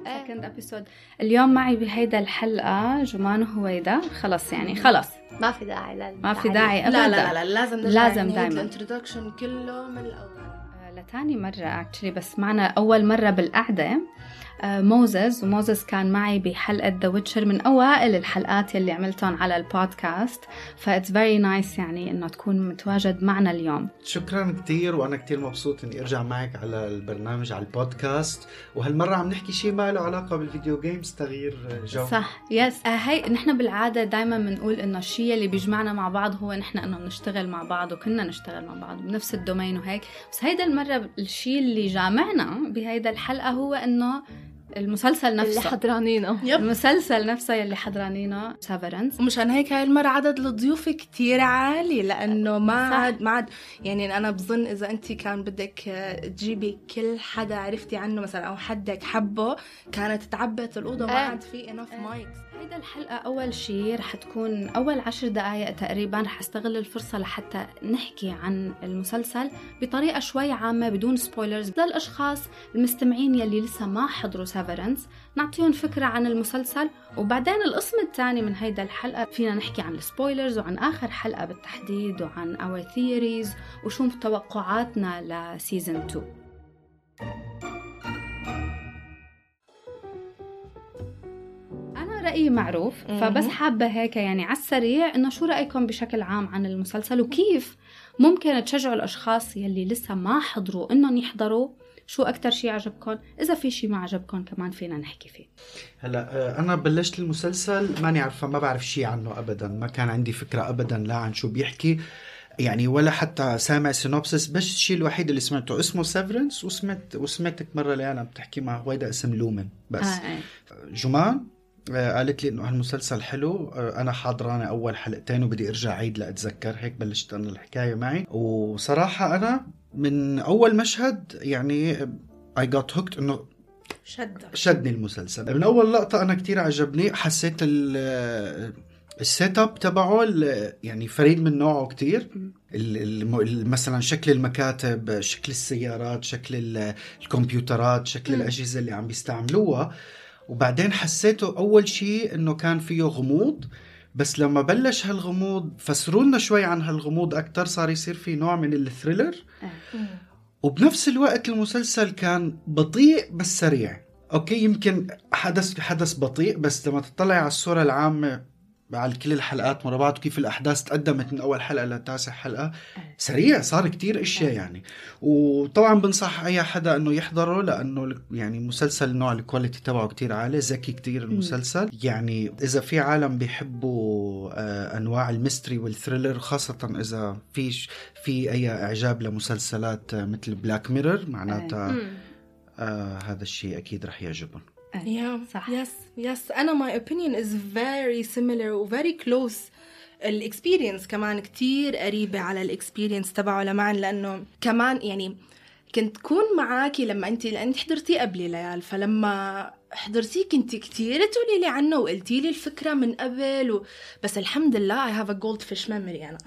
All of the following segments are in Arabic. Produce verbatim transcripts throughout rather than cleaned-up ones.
second episode. اليوم معي بهيدا الحلقة جمان وهويدا. خلص يعني خلص ما في داعي لا ما في داعي أبدا. لا لا لا لازم لازم دايما الانترودكشن كله من الأول. لتاني مرة actually بس معنا أول مرة بالقعدة موزز وموزز كان معي بحلقة The Witcher من أوائل الحلقات يلي عملتهم على البودكاست. فإتس very nice يعني إنه تكون متواجد معنا اليوم. شكرا كتير وأنا كتير مبسوط إني أرجع معك على البرنامج على البودكاست. وهالمرة عم نحكي شيء ما له علاقة بالفيديو جيمز تغيير جو. صح يس. آه هاي نحن بالعادة دايما بنقول إنه الشيء اللي بيجمعنا مع بعض هو نحن إنه بنشتغل مع بعض وكنا نشتغل مع بعض بنفس الدومين وهيك. بس هيدا المرة الشيء اللي جامعنا بهيدا الحلقة هو إنه المسلسل نفسه اللي حضرانينه. المسلسل نفسه يلي حضرانينه سيفرنس. ومشان هيك هاي المرة عدد الضيوف كتير عالي لأنه ما عاد ما عاد يعني أنا بظن إذا أنت كان بدك تجيبي كل حدا عرفتي عنه مثلا أو حدك حبه كانت تعبت الأوضة ما عاد في enough mics. هيدا الحلقة أول شيء رح تكون أول عشر دقايق تقريبا رح استغل الفرصة لحتى نحكي عن المسلسل بطريقة شوي عامة بدون سبويلرز للأشخاص المستمعين يلي لسه ما حضروا سيفرنس. نعطيهم فكرة عن المسلسل وبعدين القسم الثاني من هيدا الحلقة فينا نحكي عن السبويلرز وعن آخر حلقة بالتحديد وعن our theories وشو توقعاتنا لسيزن اثنين. رأيي معروف فبس حابة هيك يعني على السريع إنه شو رأيكم بشكل عام عن المسلسل وكيف ممكن تشجعوا الأشخاص يلي لسه ما حضروا إنهم يحضروا. شو أكتر شيء عجبكم؟ إذا في شيء ما عجبكم كمان فينا نحكي فيه. هلا أنا بلشت المسلسل ماني عارفة ما بعرف شيء عنه أبدا ما كان عندي فكرة أبدا لا عن شو بيحكي يعني ولا حتى سامع سينوبسس. بس الشيء الوحيد اللي سمعته اسمه سيفرنس وسمعت وسمعتك مرة اللي أنا بتحكي مع هويدا اسم لومن بس آه جمان قالت لي إنه هالمسلسل حلو. أنا حاضرانة أول حلقتين وبدي أرجع عيد لأتذكر هيك بلشت أنا الحكاية معي. وصراحة أنا من أول مشهد يعني I got hooked إنه شد شدني المسلسل من أول لقطة. أنا كتير عجبني حسيت السيت اب تبعه يعني فريد من نوعه كتير. مثلا شكل المكاتب شكل السيارات شكل الكمبيوترات شكل الأجهزة اللي عم بيستعملوها. وبعدين حسيته أول شيء إنه كان فيه غموض بس لما بلش هالغموض فسروا لنا شوي عن هالغموض أكتر صار يصير فيه نوع من الثريلر. وبنفس الوقت المسلسل كان بطيء بس سريع. أوكي يمكن حدث حدث بطيء بس لما تطلع على الصورة العامة على كل الحلقات مرة بعض كيف الأحداث تقدمت من أول حلقة لتاسع حلقة سريع صار كتير إشياء يعني. وطبعا بنصح أي حدا أنه يحضره لأنه يعني مسلسل نوع الكواليتي تبعه كتير عالي ذكي كتير المسلسل. يعني إذا في عالم بيحبوا أنواع الميستري والثريلر خاصة إذا في في أي إعجاب لمسلسلات مثل بلاك ميرور معناتها آه هذا الشيء أكيد رح يعجبهم. Yeah, صح. Yes, yes. أنا my opinion is very similar و very close. الإكسبيرينس كمان كتير قريبة على الإكسبيرينس تبعه لمعن لأنه كمان يعني كنت كون معاكي لما أنت لأن حضرتي قبلي ليال فلما حضرتي كنت كتير تقولي لي عنه وقلتي لي الفكرة من قبل و... بس الحمد لله I have a goldfish memory أنا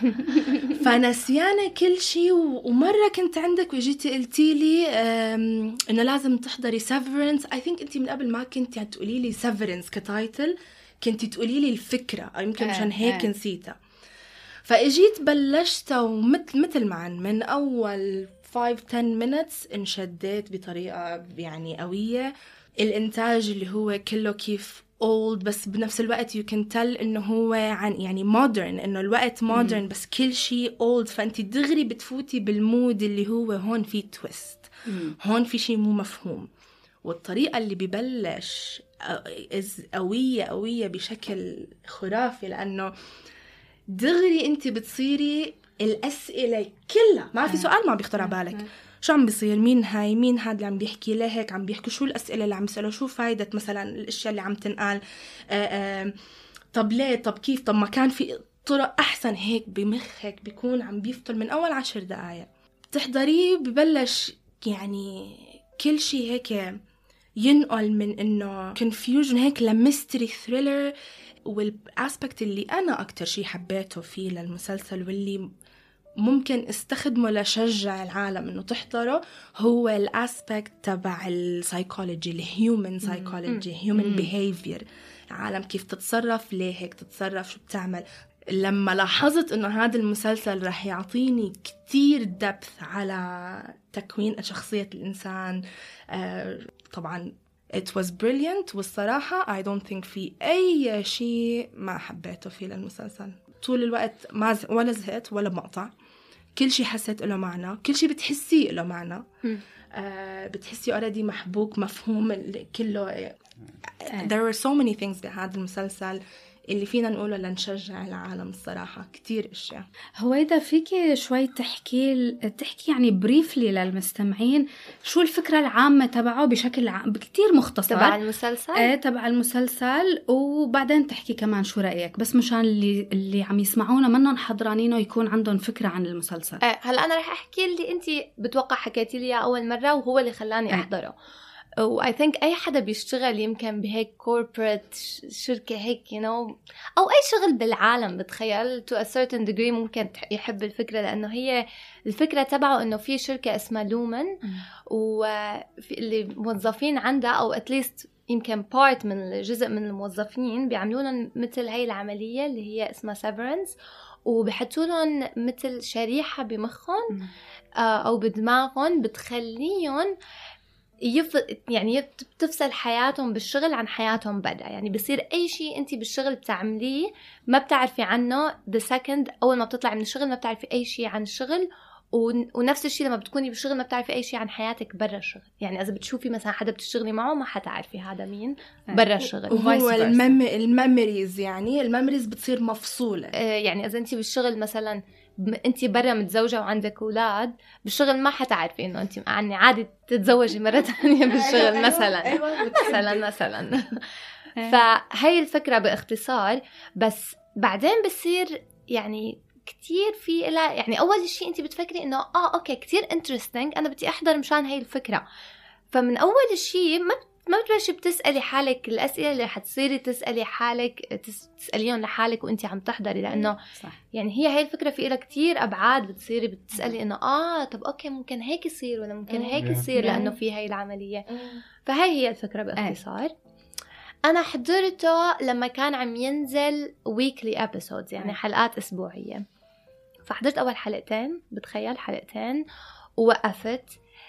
فنسيانة كل شيء و... ومرة كنت عندك وجيتي قلتي لي أم... إنه لازم تحضري Severance. I think أنت من قبل ما كنت تقولي لي Severance كتايتل كنت تقولي لي الفكرة أو يمكن مشان هيك نسيتها. فإجيت بلشت ومثل مثل معن من أول five to ten minutes انشديت بطريقة يعني قوية. الإنتاج اللي هو كله كيف old بس بنفس الوقت you can tell إنه هو عن يعني modern إنه الوقت modern مم. بس كل شيء old فأنت دغري بتفوتي بالمود اللي هو هون في twist مم. هون في شيء مو مفهوم. والطريقة اللي ببلش قوية قوية بشكل خرافي لأنه دغري أنت بتصيري الأسئلة كلها ما في سؤال ما بيخطر على بالك شو عم بيصير مين هاي مين هاد اللي عم بيحكي ليه هيك عم بيحكي شو الأسئلة اللي عم يسألوا شو فايدة مثلا الأشياء اللي عم تنقال آآ آآ طب ليه طب كيف طب ما كان في طرق أحسن هيك بمخك بيكون عم بيفطر من أول عشر دقايق بتحضريه ببلش يعني كل شيء هيك ينقل من إنه confusion هيك لميستري ثريلر. والاسبكت اللي أنا أكتر شيء حبيته فيه للمسلسل واللي ممكن استخدمه لشجع العالم انه تحضره هو الاسبكت تبع السايكولوجي، الهيومن سايكولوجي، هيومن بيهيفير، العالم كيف تتصرف، ليه هيك تتصرف، شو بتعمل. لما لاحظت انه هذا المسلسل رح يعطيني كتير دبث على تكوين شخصية الانسان، آه طبعا it was brilliant. والصراحة I don't think في اي شيء ما حبيته فيه للمسلسل. طول الوقت ما ز... ولا زهقت ولا مقطع، كل شيء حسيت له معنى، كل شيء بتحسيه له معنى. آه بتحسيه already محبوك مفهوم كله. there were so many things بهذا المسلسل اللي فينا نقوله لنشجع العالم. الصراحة كتير اشياء. هويدا فيكي شوي تحكي تحكي يعني بريفلي للمستمعين شو الفكرة العامة تبعه بشكل عام كتير مختصر تبع المسلسل؟ ايه تبع المسلسل، وبعدين تحكي كمان شو رأيك، بس مشان اللي اللي عم يسمعونا منهم حضرانينه يكون عندهم فكرة عن المسلسل. ايه هلا انا رح احكي اللي انتي بتوقع حكيتي لي اول مرة وهو اللي خلاني احضره. و I think أي حدا بيشتغل يمكن بهيك corporate شركة هيك you know أو أي شغل بالعالم بتخيل to a certain degree ممكن يحب الفكرة، لأنه هي الفكرة تبعه إنه في شركة اسمها لومن واللي موظفين عندها أو at least يمكن part من جزء من الموظفين بيعملوا لهم مثل هاي العملية اللي هي اسمها severance، وبحطوا لهم مثل شريحة بمخهم أو بدماغهم بتخليهم يف... يعني بتفصل حياتهم بالشغل عن حياتهم بدأ. يعني بصير أي شيء أنت بالشغل بتعمليه ما بتعرفي عنه the second أول ما بتطلع من الشغل، ما بتعرفي أي شيء عن الشغل. و... ونفس الشيء لما بتكوني بالشغل ما بتعرفي أي شيء عن حياتك برا الشغل. يعني إذا بتشوفي مثلا حدا بتشتغلي معه ما حتعرفي هذا مين برا الشغل. وهو المم... الميموريز يعني الميموريز بتصير مفصولة. آه يعني إذا أنت بالشغل مثلا انتي برا متزوجة وعندك أولاد، بالشغل ما حتعرفي انه انتي يعني عادي تتزوجي مرة تانية بالشغل مثلا مثلا مثلا فهي الفكرة باختصار. بس بعدين بصير يعني كتير في إلى يعني أول شيء انتي بتفكري انه اه اوكي كتير interesting انا بدي احضر مشان هاي الفكرة. فمن أول شيء ما ما بتبلشي بتسألي حالك الأسئلة اللي حتصيري تسألي حالك تسأليهم لحالك وانتي عم تحضري، لأنه صح. يعني هي هاي الفكرة في إلها كتير أبعاد بتصيري بتسألي إنه آه طب أوكي ممكن هيك يصير ولا ممكن هيك يصير لأنه في هاي العملية. فهاي هي الفكرة باختصار. أنا حضرته لما كان عم ينزل weekly episodes يعني حلقات أسبوعية، فحضرت أول حلقتين بتخيل حلقتين ووقفت،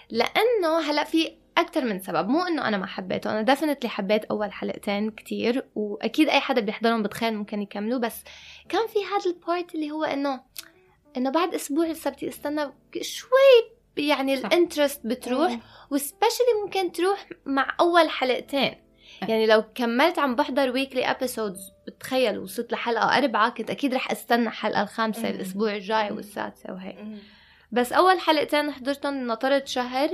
لأنه هلأ في أكتر من سبب. مو إنه أنا ما حبيته، أنا دفنتلي حبيت أول حلقتين كتير، وأكيد أي حدا بيحضرهم بتخيل ممكن يكملوا. بس كان في هذا البارت اللي هو إنه إنه بعد أسبوع لسه بدي استنى شوي، يعني الانترست بتروح، وسبيشلي ممكن تروح مع أول حلقتين. يعني لو كملت عم بحضر ويكلي أبيسودز بتخيل وصلت لحلقة أربعة كنت أكيد رح استنى حلقة الخامسة الأسبوع الجاي والسادسة وهيك. بس أول حلقتين حضرتهم نطرت شهر،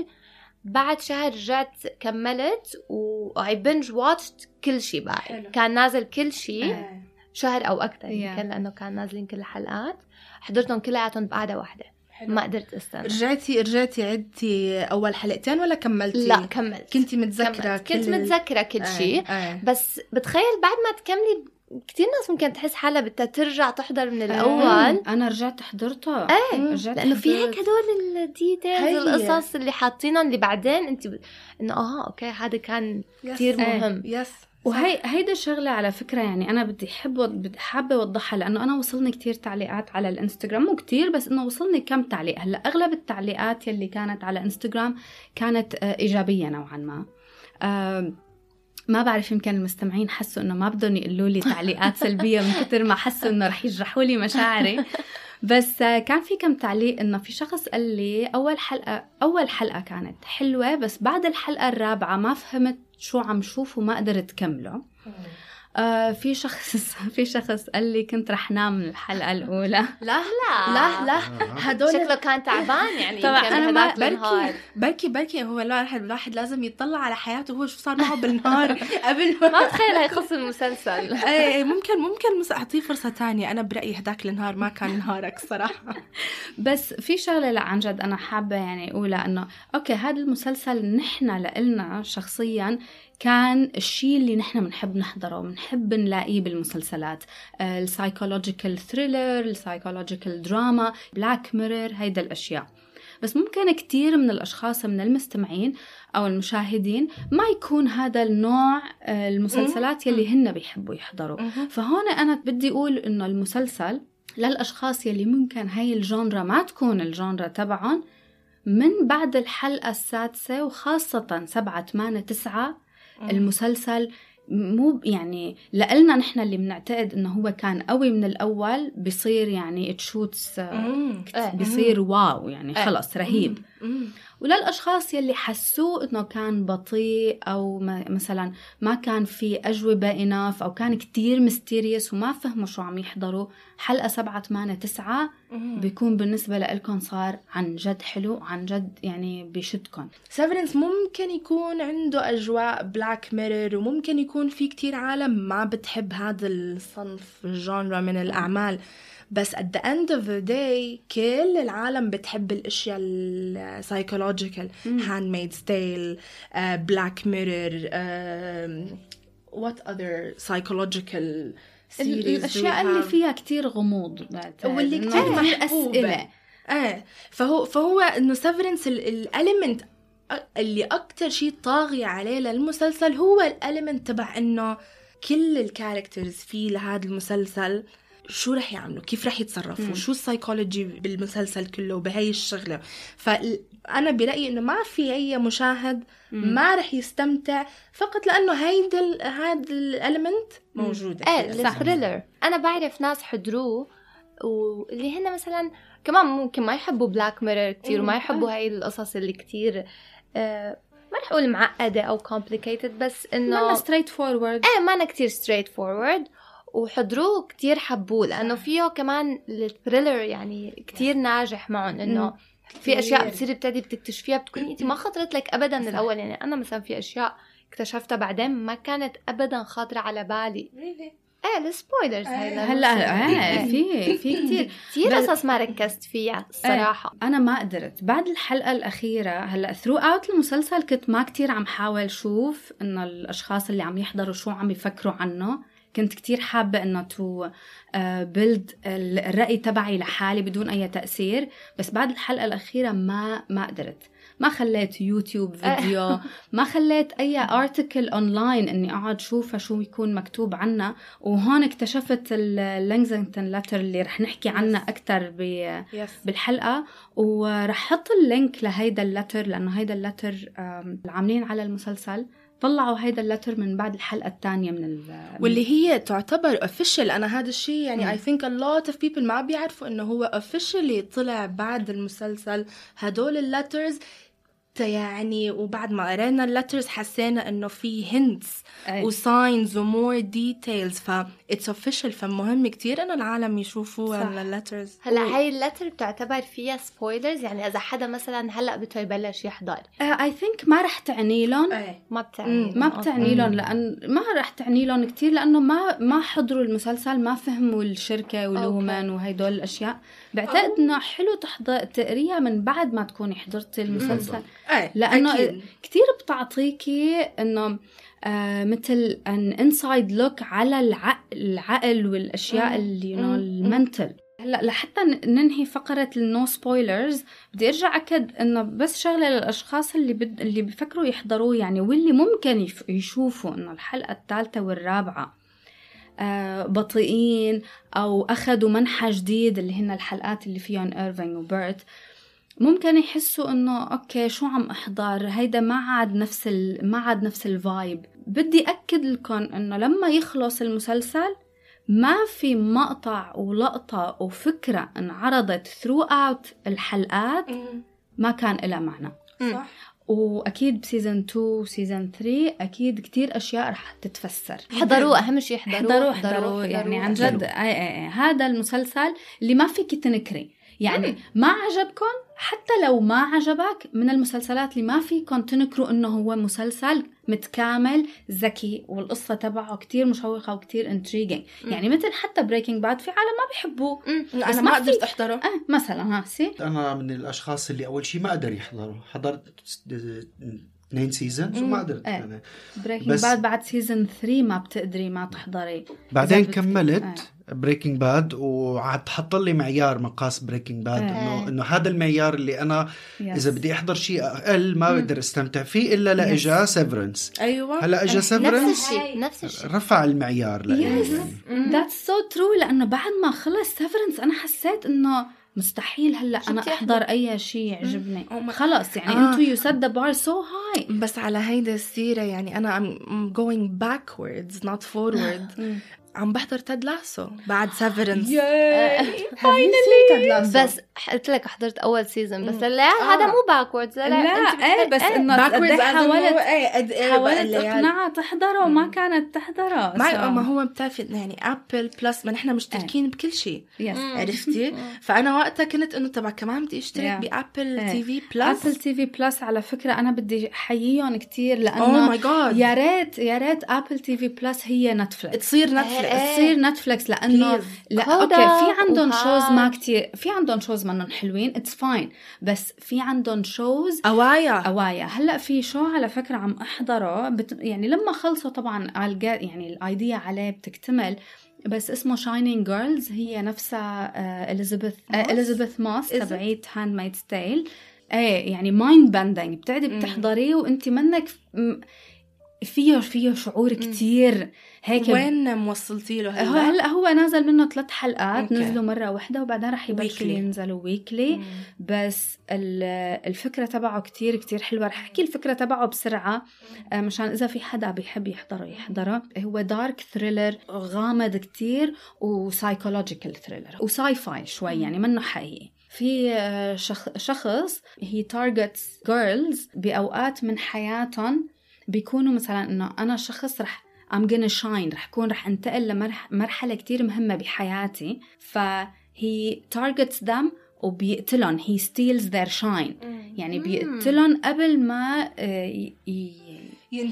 بعد شهر رجعت كملت وعي بنج واتشت كل شيء بعد حلو. كان نازل كل شيء آه. شهر أو أكتر يمكن yeah. لأنه كان نازلين كل الحلقات، حضرتهم كلياتهم بقعدة واحدة حلو. ما قدرت استنى. رجعتي رجعتي عدتي أول حلقتين ولا كملتي؟ لا كملت. كنتي متذكرة كل... كنت متذكرة كل آه. شيء آه. بس بتخيل بعد ما تكملي كتير ناس ممكن تحس حالها بدها ترجع تحضر من الأول. آه. أنا رجعت حضرته ايه رجعت لأنه في هيك هدول الديتيلز القصص اللي حاطينهم اللي بعدين انت ب... انه اه اوكي هذا كان كتير مهم. يس وهي هيدا شغلة على فكرة يعني أنا بدي حب بدي حابة أوضحها، لأنه أنا وصلني كتير تعليقات على الإنستغرام، مو كتير بس إنه وصلني كم تعليق. هلا أغلب التعليقات يلي كانت على إنستغرام كانت إيجابية نوعا ما. أه ما بعرف يمكن المستمعين حسوا إنه ما بدهم يقولوا لي تعليقات سلبية من كتر ما حسوا إنه رح يجرحوا لي مشاعري. بس كان في كم تعليق إنه في شخص قال لي أول حلقة أول حلقة كانت حلوة بس بعد الحلقة الرابعة ما فهمت شو عم شوف وما قدرت كمله. آه في شخص في شخص قال لي كنت رح نام من الحلقة الأولى. لا لا لا لا هدول شكله كان تعبان يعني. طبعا أنا ما بركي بركي بركي هو الواحد الواحد لازم يطلع على حياته هو شو صار معه بالنهار قبل ما تخيل هيخص المسلسل. ايه ممكن ممكن مس أعطيه فرصة تانية. أنا برأيي هداك النهار ما كان نهارك صراحة. بس في شغلة لا عن جد أنا حابة يعني أقولها إنه أوكي هذا المسلسل نحنا لإلنا شخصيا كان الشيء اللي نحن بنحب نحضره بنحب نلاقيه بالمسلسلات، السايكولوجيكال ثريلر، السايكولوجيكال دراما، بلاك ميرور، هيدا الأشياء. بس ممكن كتير من الأشخاص من المستمعين أو المشاهدين ما يكون هذا النوع المسلسلات يلي هن بيحبوا يحضروا. فهون أنا بدي أقول إنه المسلسل للأشخاص يلي ممكن هاي الجانرا ما تكون الجانرا تبعهم، من بعد الحلقة السادسة وخاصة سبعة ثمانية تسعة المسلسل مو يعني لقلنا نحن اللي بنعتقد انه هو كان قوي من الاول بيصير يعني تشوتس بيصير واو يعني خلص رهيب. وللأشخاص يلي حسوا إنه كان بطيء أو مثلا ما كان في أجوبة إناف أو كان كتير ميستيريس وما فهموا شو عم يحضروا، حلقة سبعة ثمانية تسعة بيكون بالنسبة لإلكم صار عن جد حلو، عن جد يعني بيشدكم. سيفرنس ممكن يكون عنده أجواء بلاك ميرور، وممكن يكون في كتير عالم ما بتحب هذا الصنف الجانرا من الأعمال، بس at the end of the day كل العالم بتحب الاشياء السايكولوجيكال، Handmaid's Tale, uh, Black Mirror, um, what other psychological series الاشياء اللي فيها كتير غموض واللي كتير محبوبة. اه فهو فهو انه سيفرنس الاليمنت اللي اكتر شيء طاغي عليه للمسلسل هو الاليمنت تبع انه كل الكاركترز فيه لهذا المسلسل شو رح يعملوا، كيف رح يتصرفوا، مم. شو السايكولوجي بالمسلسل كله بهاي الشغلة. فأنا برأيي إنه ما في أي مشاهد مم. ما رح يستمتع فقط لأنه هيدا هذا الاليمنت موجودة. إيه الثريلر. أنا بعرف ناس حضروه واللي هن مثلا كمان ممكن ما يحبوا بلاك ميرور كتير وما يحبوا هاي القصص اللي كتير آه ما رح أقول معقدة أو complicated، بس إنه ما straight forward. إيه ما أنا كتير straight forward وحضروه كتير حبوه لأنه فيه كمان الثريلر يعني كتير ناجح معهم، إنه في أشياء بتصير بتدي بتكتشفيها بتكون أنت ما خطرت لك أبدا من الأول. يعني أنا مثلا في أشياء اكتشفتها بعدين ما كانت أبدا خاطرة على بالي. ايه السبويلرز هلا اه في في كتير كتير قصص ما ركزت فيها الصراحه. ايه انا ما قدرت بعد الحلقه الاخيره. هلا ثرو اوت المسلسل كنت ما كتير عم حاول شوف انه الاشخاص اللي عم يحضروا شو عم يفكروا عنه، كنت كتير حابة إنه تو بيلد الرأي تبعي لحالي بدون أي تأثير. بس بعد الحلقة الأخيرة ما ما قدرت، ما خليت يوتيوب فيديو ما خليت أي أرتيكل أونلاين إني أقعد شوفها شو يكون مكتوب عنها. وهون اكتشفت اللينغزنجتون لتر اللي رح نحكي عنها أكتر بالحلقة، ورح حط اللينك لهيدا اللتر لأنه هيدا اللتر العاملين على المسلسل طلعوا هيدا اللتر من بعد الحلقة الثانية من ال واللي هي تعتبر official. أنا هذا الشيء يعني م. I think a lot of people ما بيعرفوا إنه هو officially طلع بعد المسلسل هدول اللترز يعني. وبعد ما قرينا اللترز حسينا إنه في hints و signs و more details، ف it's official. فمهم كتير إنه العالم يشوفوا اللترز. هلا هاي اللتر بتعتبر فيها spoilers يعني إذا حدا مثلا هلأ بده يبلش يحضر uh, I think ما رح تعني لهم أيه. ما بتعني ما بتعني لهم لأن ما رح تعني لهم كتير لأنه ما ما حضروا المسلسل، ما فهموا الشركة والهومان وهيدول الأشياء. بعتقد إنه حلو تحضر تقريها من بعد ما تكوني حضرتي المسلسل أيه. لأنه أكيد. كتير بتعطيكي إنه آه مثل ان انسايد لوك على العقل, العقل والاشياء اللي يو نو المنتل. هلا لحتى ننهي فقره النو سبويلرز بدي ارجع اكد انه بس شغله للاشخاص اللي بد... اللي بيفكروا يحضروه يعني واللي ممكن يف... يشوفوا انه الحلقه الثالثه والرابعه آه بطيئين او اخذوا منحى جديد اللي هن الحلقات اللي فيهم إيرفينغ وبيرت، ممكن يحسوا انه اوكي شو عم احضر هيدا ما عاد نفس ال... ما عاد نفس الفايب. بدي اكد لكم انه لما يخلص المسلسل ما في مقطع ولقطة وفكرة انعرضت ثرو اوت الحلقات ما كان لها معنى. صح. واكيد بسيزن اثنين وسيزن ثلاثة اكيد كتير اشياء رح تتفسر. حضروا اهم شيء حضروا حضروا, حضروا, حضروا يعني عن جد آي آي آي. هذا المسلسل اللي ما فيك تنكري يعني ما عجبكم حتى لو ما عجبك من المسلسلات اللي ما فيكم تنكروا انه هو مسلسل متكامل ذكي والقصة تبعه كتير مشوقة وكتير انتريجينج. يعني مثل حتى بريكنج باد في عالم ما بيحبوه بس أنا ما قدرت أحضره آه مثلا. ها سي أنا من الأشخاص اللي أول شيء ما قدر يحضروا، حضرت اثنين سيزونز وما قدرت ايه. أنا. بريكنج بس- باد بعد سيزن ثلاثة ما بتقدري ما تحضري. بعدين إذا بت- كملت بريكنج باد وعاد حط لي معيار مقاس بريكنج باد إيه. انه انه هذا المعيار اللي انا يس. اذا بدي احضر شيء اقل ما بقدر استمتع فيه الا لا يس. اجا سيفرنس. ايوه هلا اجا نفس سيفرنس الشيء نفس الشيء رفع المعيار لإلي. يس that's so true. لأنه بعد ما خلص سيفرنس أنا حسيت إنه مستحيل هلا شو أنا بدي أحضر أي شيء يعجبني. Oh my- خلص يعني آه. أنتوا you set the bar so high. بس على هيدا السيرة يعني أنا I'm I'm going backwards not forward. عم بحضر تاد لاسو بعد سيفرنس. finally. بس قلت لك حضرت اول سيزون بس لا هذا مو باكوردز. لا لا أنت ايه بتحب- بس انه باكوردز قد إيه حاولت حاولت حاولت اقنعها تحضره وما كانت تحضره. ما so- ما هو بتعرفي يعني ابل بلس ما نحن مشتركين بكل شيء yes. عرفتي. فانا وقتها كنت انه تبع كمان بدي اشترك Yeah. بابل إيه. تي في بلس. ابل تي في بلس على فكره انا بدي احييهم كتير اوه لانه ماي جاد يا ريت يا ريت ابل تي في بلس هي نتفلكس تصير إيه. نتفلكس تصير نتفلكس لانه Please. لا كودا اوكي في عندهم وهاد. شوز ما كتير في عندهم شوز منهم حلوين اتس فاين بس في عندهم شوز اوايا أوايا. هلا في شو على فكره عم احضره بت... يعني لما خلصوا طبعا الجا- يعني الايديا عليه بتكتمل بس اسمه شاينينج جيرلز. هي نفسها اليزابيث اليزابيث ماس تبعيت هاند ميدز تيل. ايه يعني مايند باندينج بتعدي بتحضريه وانت منك م- فيه فيه شعور كتير هيك. وين موصلتي له هو هلا؟ هلا هو نازل منه ثلاث حلقات أوكي. نزلوا مرة واحدة وبعدين رح يبلشوا Weekly. ينزلوا ويكلي. بس ال- الفكرة تبعه كتير كتير حلوة. رح أحكي الفكرة تبعه بسرعة آه، مشان إذا في حدا بيحب يحضره يحضره. هو دارك ثريلر غامض كتير وسايكولوجيكال ثريلر وساي فاي شوي يعني منه حقيقي. في آه، شخ- شخص هي تارجتس جيرلز بأوقات من حياتهم بيكونوا مثلا إنه أنا شخص رح I'm gonna shine رح أكون رح أنتقل لمرحلة كتير مهمة بحياتي. فهي targets them وبيقتلن he steals their shine يعني بيقتلن قبل ما آه، ي- ي-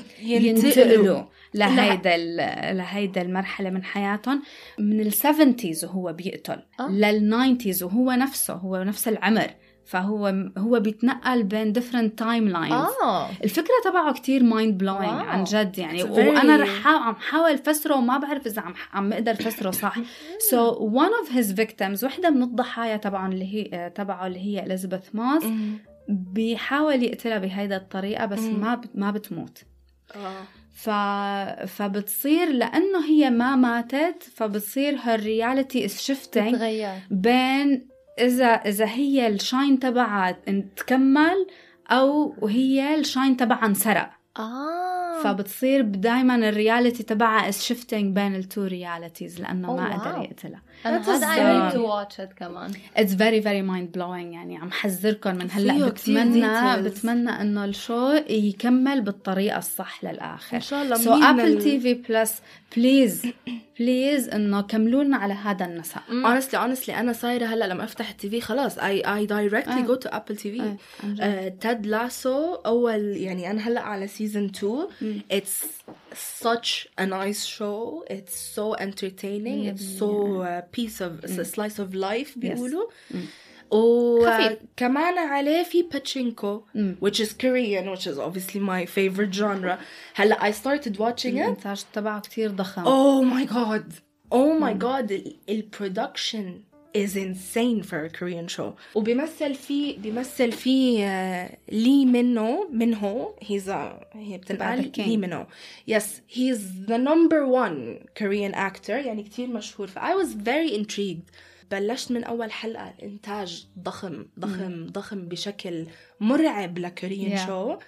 ينتقلوا لهيدا ال- لهيدا المرحلة من حياتهم. من السفنتيز وهو بيقتل آه. للناينتيز وهو نفسه هو نفس العمر. فهو هو بيتنقل بين different timelines. اه الفكرة تبعه كتير mind blowing واو. عن جد يعني. It's وأنا very- رح عم حاول فسره وما بعرف إذا عم عم أقدر فسره صح. so one of his victims وحدة من الضحايا تبعه اللي هي تبعه اللي هي إليزابيث ماس بيحاول يقتلها بهيدا الطريقة بس ما بت- ما بتموت. ف... فبتصير لأنه هي ما ماتت فبتصير her reality is shifting تتغير بين إذا إذا هي الشاين تبعها تكمل أو وهي الشاين تبعها انسرق. اه فبتصير دايما الرياليتي تبعها is shifting بين التو رياليتيز لأنه Oh, ما wow. قدر يقتلها. أنا That هذا is, I need uh, to watch it كمان. It's very very mind blowing يعني. عم حذركم من فيه هلأ كتير بتمنى details. بتمنى إنه الشو يكمل بالطريقة الصح للآخر. إن شاء الله. So مين Apple ال- تي في Plus please please إنه كملوا لنا على هذا النسق. honestly honestly أنا صايرة هلا لما أفتح التي في خلاص I I directly آه. go to Apple تي في. آه، عن جد. تاد لاسو أول يعني أنا هلا على season two. It's such a nice show. It's so entertaining. Yeah, It's so a piece of a slice of life بيقولوا. خفيف. وكمان عليه في باتشينكو which is Korean which is obviously my favorite genre. هلا I started watching it. الإنتاج تبعه كتير ضخم. Oh my god. Oh my god. ال- ال production is insane for a Korean show. وبيمثل فيه بيمثل فيه آه، لي منو منه he's a هي بتنقال The King. لي منو. Yes, he's the number one Korean actor يعني كتير مشهور. ف I was very intrigued. بلشت من أول حلقة. الإنتاج ضخم ضخم ضخم بشكل مرعب لكوريان Yeah. شو.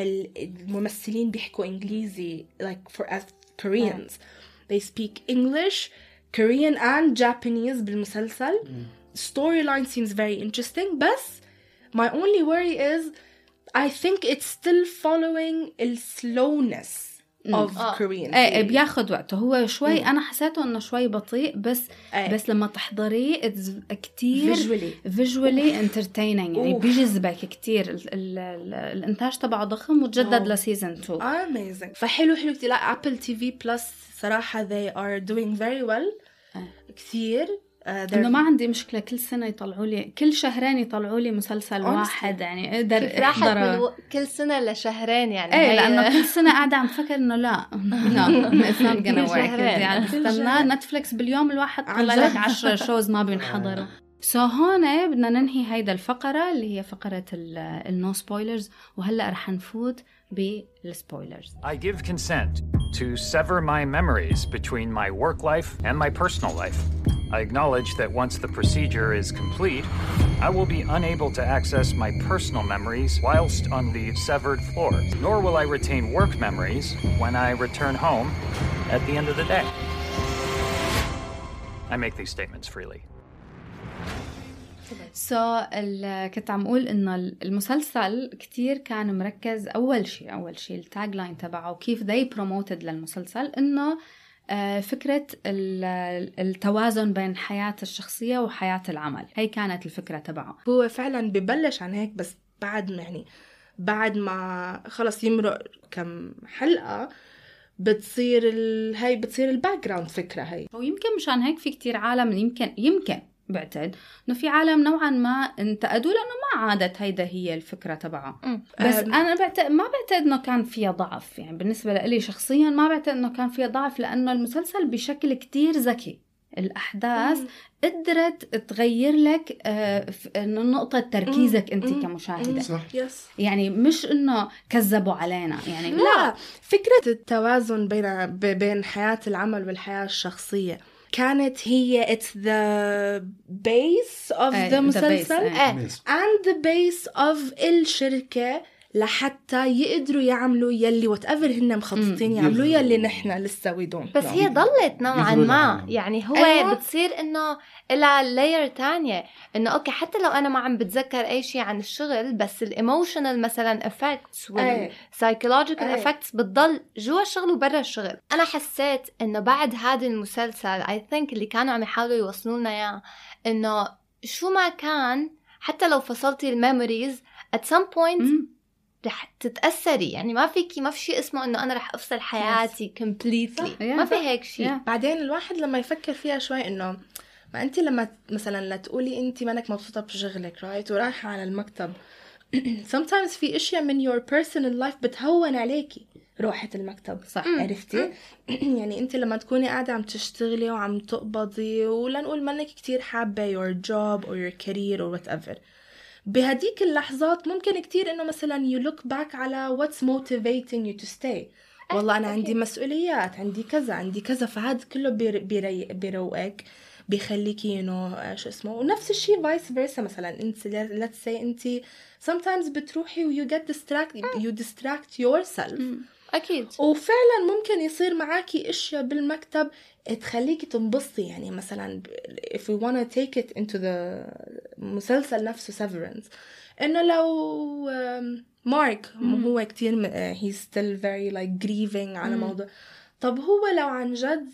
الممثلين بيحكوا إنجليزي like for as Koreans. They speak English, Korean and Japanese بالمسلسل. Storyline seems very interesting. بس my only worry is I think it's still following the slowness of Korean. ايه بياخد وقته. هو شوي انا حسيته انه شوي بطيء بس إيه. بس لما تحضريه it's كتير Visually. visually entertaining يعني أوف. بيجذبك كتير. ال ال ال الانتاج تبعه ضخم وتجدد أوه. لسيزن تو. Amazing. فحلو حلو كتير. لا أبل تي في بلس صراحة they are doing very well. إيه. كتير انه ما عندي مشكله كل سنه يطلعوا لي، كل شهرين يطلعوا لي مسلسل واحد يعني اقدر احضره و... كل سنه لشهرين يعني. ايه لانه كل سنه قاعده عم فكر انه لا لا it's not gonna work يعني استنى نتفليكس باليوم الواحد طلع لك عشرة شوز ما بينحضروا. سو so هون بدنا ننهي هيدا الفقره اللي هي فقره النو سبويلرز، وهلا رح نفوت بالسبويلرز. I give consent to sever my memories between my work life and my personal life. I acknowledge that once the procedure is complete, I will be unable to access my personal memories whilst on the severed floor, nor will I retain work memories when I return home at the end of the day. I make these statements freely. سو so, كنت عم أقول إنه المسلسل كتير كان مركز أول شيء أول شيء التاج لاين تبعه وكيف they promoted للمسلسل إنه فكرة التوازن بين حياة الشخصية وحياة العمل، هي كانت الفكرة تبعه. هو فعلا ببلش عن هيك، بس بعد يعني بعد ما خلص يمرق كم حلقة بتصير ال... هاي بتصير الباك جراوند فكرة هاي. ويمكن مشان هيك في كتير عالم يمكن يمكن بعتقد انه في عالم نوعا ما انتقدوا لانه ما عادت هيدا هي الفكره تبعه. بس انا بعتقد ما بعتقد انه كان فيها ضعف، يعني بالنسبه لي شخصيا ما بعتقد انه كان فيها ضعف، لانه المسلسل بشكل كتير ذكي الاحداث مم. قدرت تغير لك آه نقطه تركيزك انت كمشاهده. صح. يعني مش انه كذبوا علينا يعني لا, لا. فكره التوازن بين بين حياه العمل والحياه الشخصيه كانت هي it's the base of uh, the مسلسل uh, and the base of الشركة لحتى يقدروا يعملوا يلي whatever هن مخططين يعملوا يلي نحن لسه ويدون. بس هي ضلت نوعا ما يعني هو أيوة. بتصير انه إلى لاير تانية انه اوكي حتى لو انا ما عم بتذكر اي شيء عن الشغل، بس الايموشنال مثلا افكتس والسايكولوجيكال افكتس بتضل جوا الشغل وبرا الشغل. انا حسيت انه بعد هذا المسلسل اي ثينك اللي كانوا عم يحاولوا يوصلوا لنا اياه انه شو ما كان حتى لو فصلتي الميموريز at some point م- رح تتأثري، يعني ما فيكي ما في شيء اسمه إنه أنا رح أفصل حياتي yes. completely yeah. ما في هيك شيء yeah. بعدين الواحد لما يفكر فيها شوي إنه ما أنت لما مثلا لا تقولي أنت مانك مبسوطة بشغلك right ورايحة على المكتب sometimes في أشياء من your personal life بتهون عليكي روحة المكتب صح mm. عرفتي يعني أنت لما تكوني قاعدة عم تشتغلي وعم تقبضي ولا نقول مانك كتير حابة your job or your career or whatever، بهديك اللحظات ممكن كتير إنه مثلاً you look back على what's motivating you to stay. والله أنا عندي مسؤوليات، عندي كذا عندي كذا، فهذا كله بيري بيروقك بيخليكي إنه شو اسمه. ونفس الشيء vice versa مثلاً أنت let's say أنت sometimes بتروحي و you get distracted you distract yourself أكيد. وفعلاً ممكن يصير معاكي إشياء بالمكتب تخليكي تنبسطي، يعني مثلا if we want to take it into the مسلسل نفسه Severance، إنه لو مارك هو كتير he's still very like grieving على mm. موضوع، طب هو لو عن جد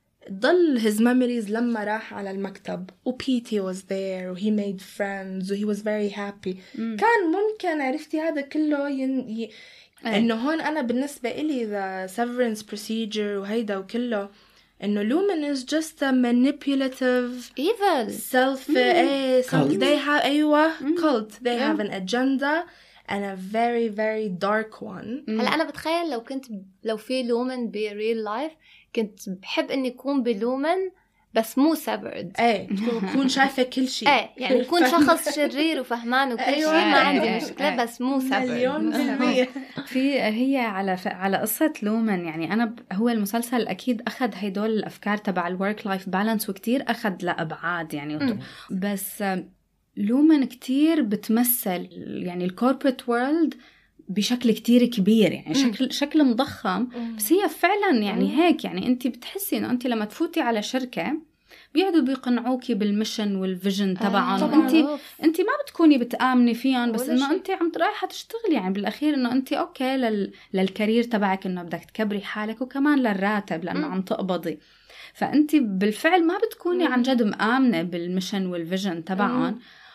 ضل his memories لما راح على المكتب و بيتي was there و he made friends و he was very happy mm. كان ممكن عرفتي هذا كله ين... ي... إنه هون أنا بالنسبة إلي the severance procedure وهيدا وكله إنه Lumen is just a manipulative evil self mm. eh, self they have أيوة mm. cult they yeah. have an agenda and a very very dark one. هلا أنا بتخيل لو كنت لو في Lumen ب real life كنت بحب إني أكون بلومن بس مو سبرد، ايه تكون شايفة كل شيء، ايه يعني يكون شخص شرير وفهمان وكل شيء ما عندي مشكلة بس مو سبرد. مليون بالمية. في هي على على قصة لومن، يعني أنا ب... هو المسلسل أكيد أخذ هيدول الأفكار تبع الورك لايف بالانس وكتير أخذ لأبعاد يعني م. بس لومن كتير بتمثل يعني الكوربريت وورلد بشكل كتير كبير، يعني شكل شكل مضخم، بس هي فعلا يعني هيك، يعني انت بتحسي انه انت لما تفوتي على شركة بيقعدوا بيقنعوكي بالميشن والفيجن تبعهم، انت انت ما بتكوني بتآمني فيهم، بس انه انت عم رايحه تشتغلي، يعني بالاخير انه انت اوكي لل... للكارير تبعك انه بدك تكبري حالك وكمان للراتب لانه عم تقبضي، فانت بالفعل ما بتكوني عن جد مآمنة بالميشن والفيجن تبعهم،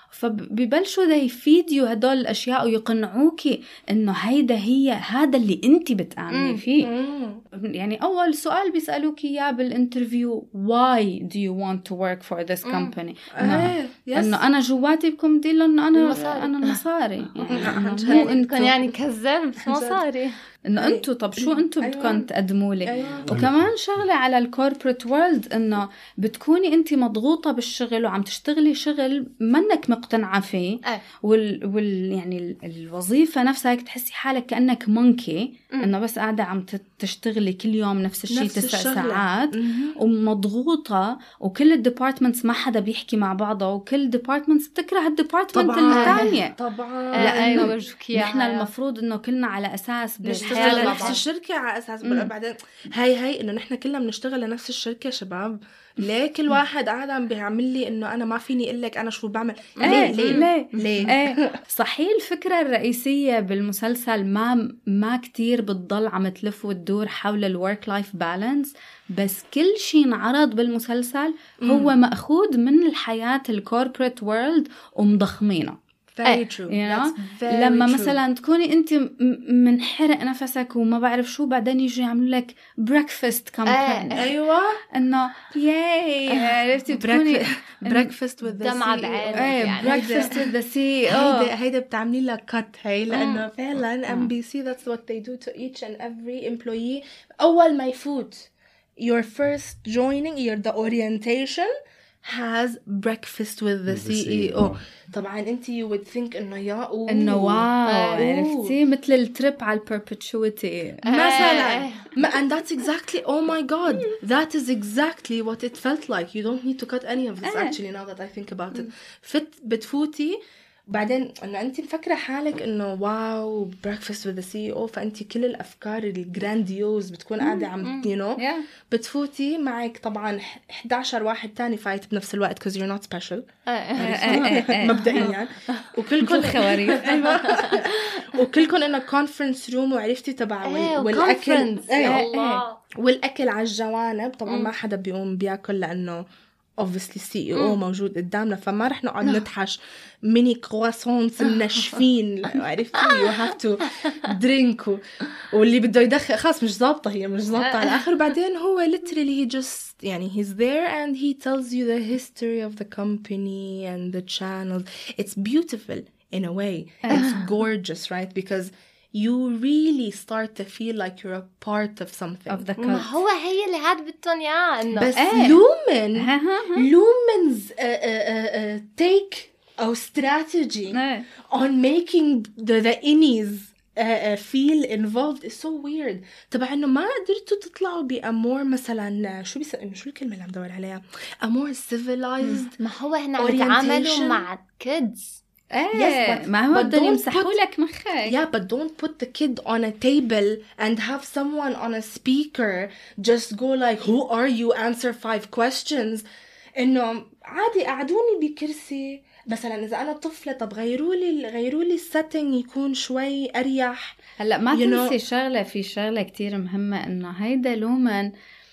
فبيبلشوا they feed you هدول الأشياء ويقنعوكي إنه هيدا هي هذا اللي أنت بتآمني فيه. مم. يعني أول سؤال بيسألوك إياه بالانترفيو why do you want to work for this company؟ إيه، يس. إنه أنا جواتي بكم دي لأنه أنا المصاري. أنا المصاري يعني عن جد. مو أنتو كان يعني كذاب بس ما صاري. إنه أنتو طب شو أنتو أيوة. بدكم تقدموا لي؟ أيوة. وكمان شغلة على الكوربريت وورلد إنه بتكوني أنت مضغوطة بالشغل وعم تشتغلي شغل منك مقتنعة فيه أي. وال, وال يعني ال- الوظيفة نفسها هيك تحسي حالك كأنك مونكي إنه بس قاعدة عم ت- تشتغلي كل يوم نفس الشيء نفس تسع الشغلة. ساعات مهم. ومضغوطة وكل الديبارتمنتس ما حدا بيحكي مع بعضه وكل الديبارتمنتس بتكره الديبارتمنت طبعاً. الثانية. طبعا آه، أيوة لأنه برجوك إياها. نحن المفروض إنه كلنا على أساس نشتغل بالحياة مع لنفس بعض. الشركة على أساس بعدين هاي هاي إنه نحن كلنا بنشتغل لنفس الشركة شباب. ليه كل واحد قاعد عم بيعمل لي إنه أنا ما فيني إقول لك أنا شو بعمل؟ ليه إيه، ليه ليه؟ ليه؟ ايه صحيح الفكرة الرئيسية بالمسلسل ما ما كتير بتضل عم تلف وتدور حول الورك لايف بالانس بس كل شيء انعرض بالمسلسل هو مأخوذ من الحياة الكوربريت وورلد ومضخمينه. very true. you know? That's very لما true. مثلا تكوني انت م- منحرق نفسك وما بعرف شو بعدين يجي يعملوا لك breakfast campaign أيوة انه ياي عرفتي بتكوني breakfast with the دمعة C E O. بعينك ايه يعني. breakfast with the C E O. هيدا هيدا بتعملي لها كات هاي لأنه فعلا إم بي سي that's what they do to each and every employee. أول ما يفوت your first joining your the orientation has breakfast with the With the C E O. طبعا انت you would think انه يا أوه. انه واو أوه. عرفتي مثل التريب على البربتشويتي مثلا ما- and that's exactly oh my god that is exactly what it felt like. You don't need to cut any of this actually now that I think about it. فت بتفوتي بعدين انه انت مفكره حالك انه واو breakfast with the C E O فانت كل الافكار الجرانديوز بتكون قاعده عم you know Yeah. بتفوتي معك طبعا إحدى عشر واحد تاني فايت بنفس الوقت because you're not special مبدئيا وكلكم الخواريف. ايوه وكلكم انه كونفرنس روم وعرفتي تبع إيه، والاكل وconference. يا الله. والاكل على الجوانب طبعا ما حدا بيقوم بياكل لانه obviously سي إي أو موجود قدامنا فما رح نقعد نتحش ميني كرواسونز منشفين عرفتي you have to drink و... واللي بده يدخل خلاص مش ضابطة هي مش ضابطة على الآخر بعدين هو literally he just يعني he's there and he tells you the history of the company and the channels. It's beautiful in a way. It's gorgeous, right? Because you really start to feel like you're a part of something. of the ما cult. هو هي اللي هاد بدهم اياه انه بس إيه. لومن ها ها ها. لومن's uh, uh, uh, take أو strategy إيه. on making the, the innies uh, uh, feel involved is so weird. طبعا إنه ما قدرتوا تطلعوا بأمور مثلا شو بيس شو الكلمة اللي عم دور عليها a more civilized ما هو هنا عم يتعاملوا orientation. مع kids. ايه Yes, but- ما هو but بدهم don't يمسحوا put- لك مخك. Yeah, but don't put the kid on a table and have someone on a speaker just go like, who are you? Answer five questions. إنه عادي قعدوني بكرسي مثلا إذا أنا طفلة طب غيروا لي غيروا لي السيتنج يكون شوي أريح. هلا ما You know- تنسي شغله في شغله كتير مهمه انه هيدا لومن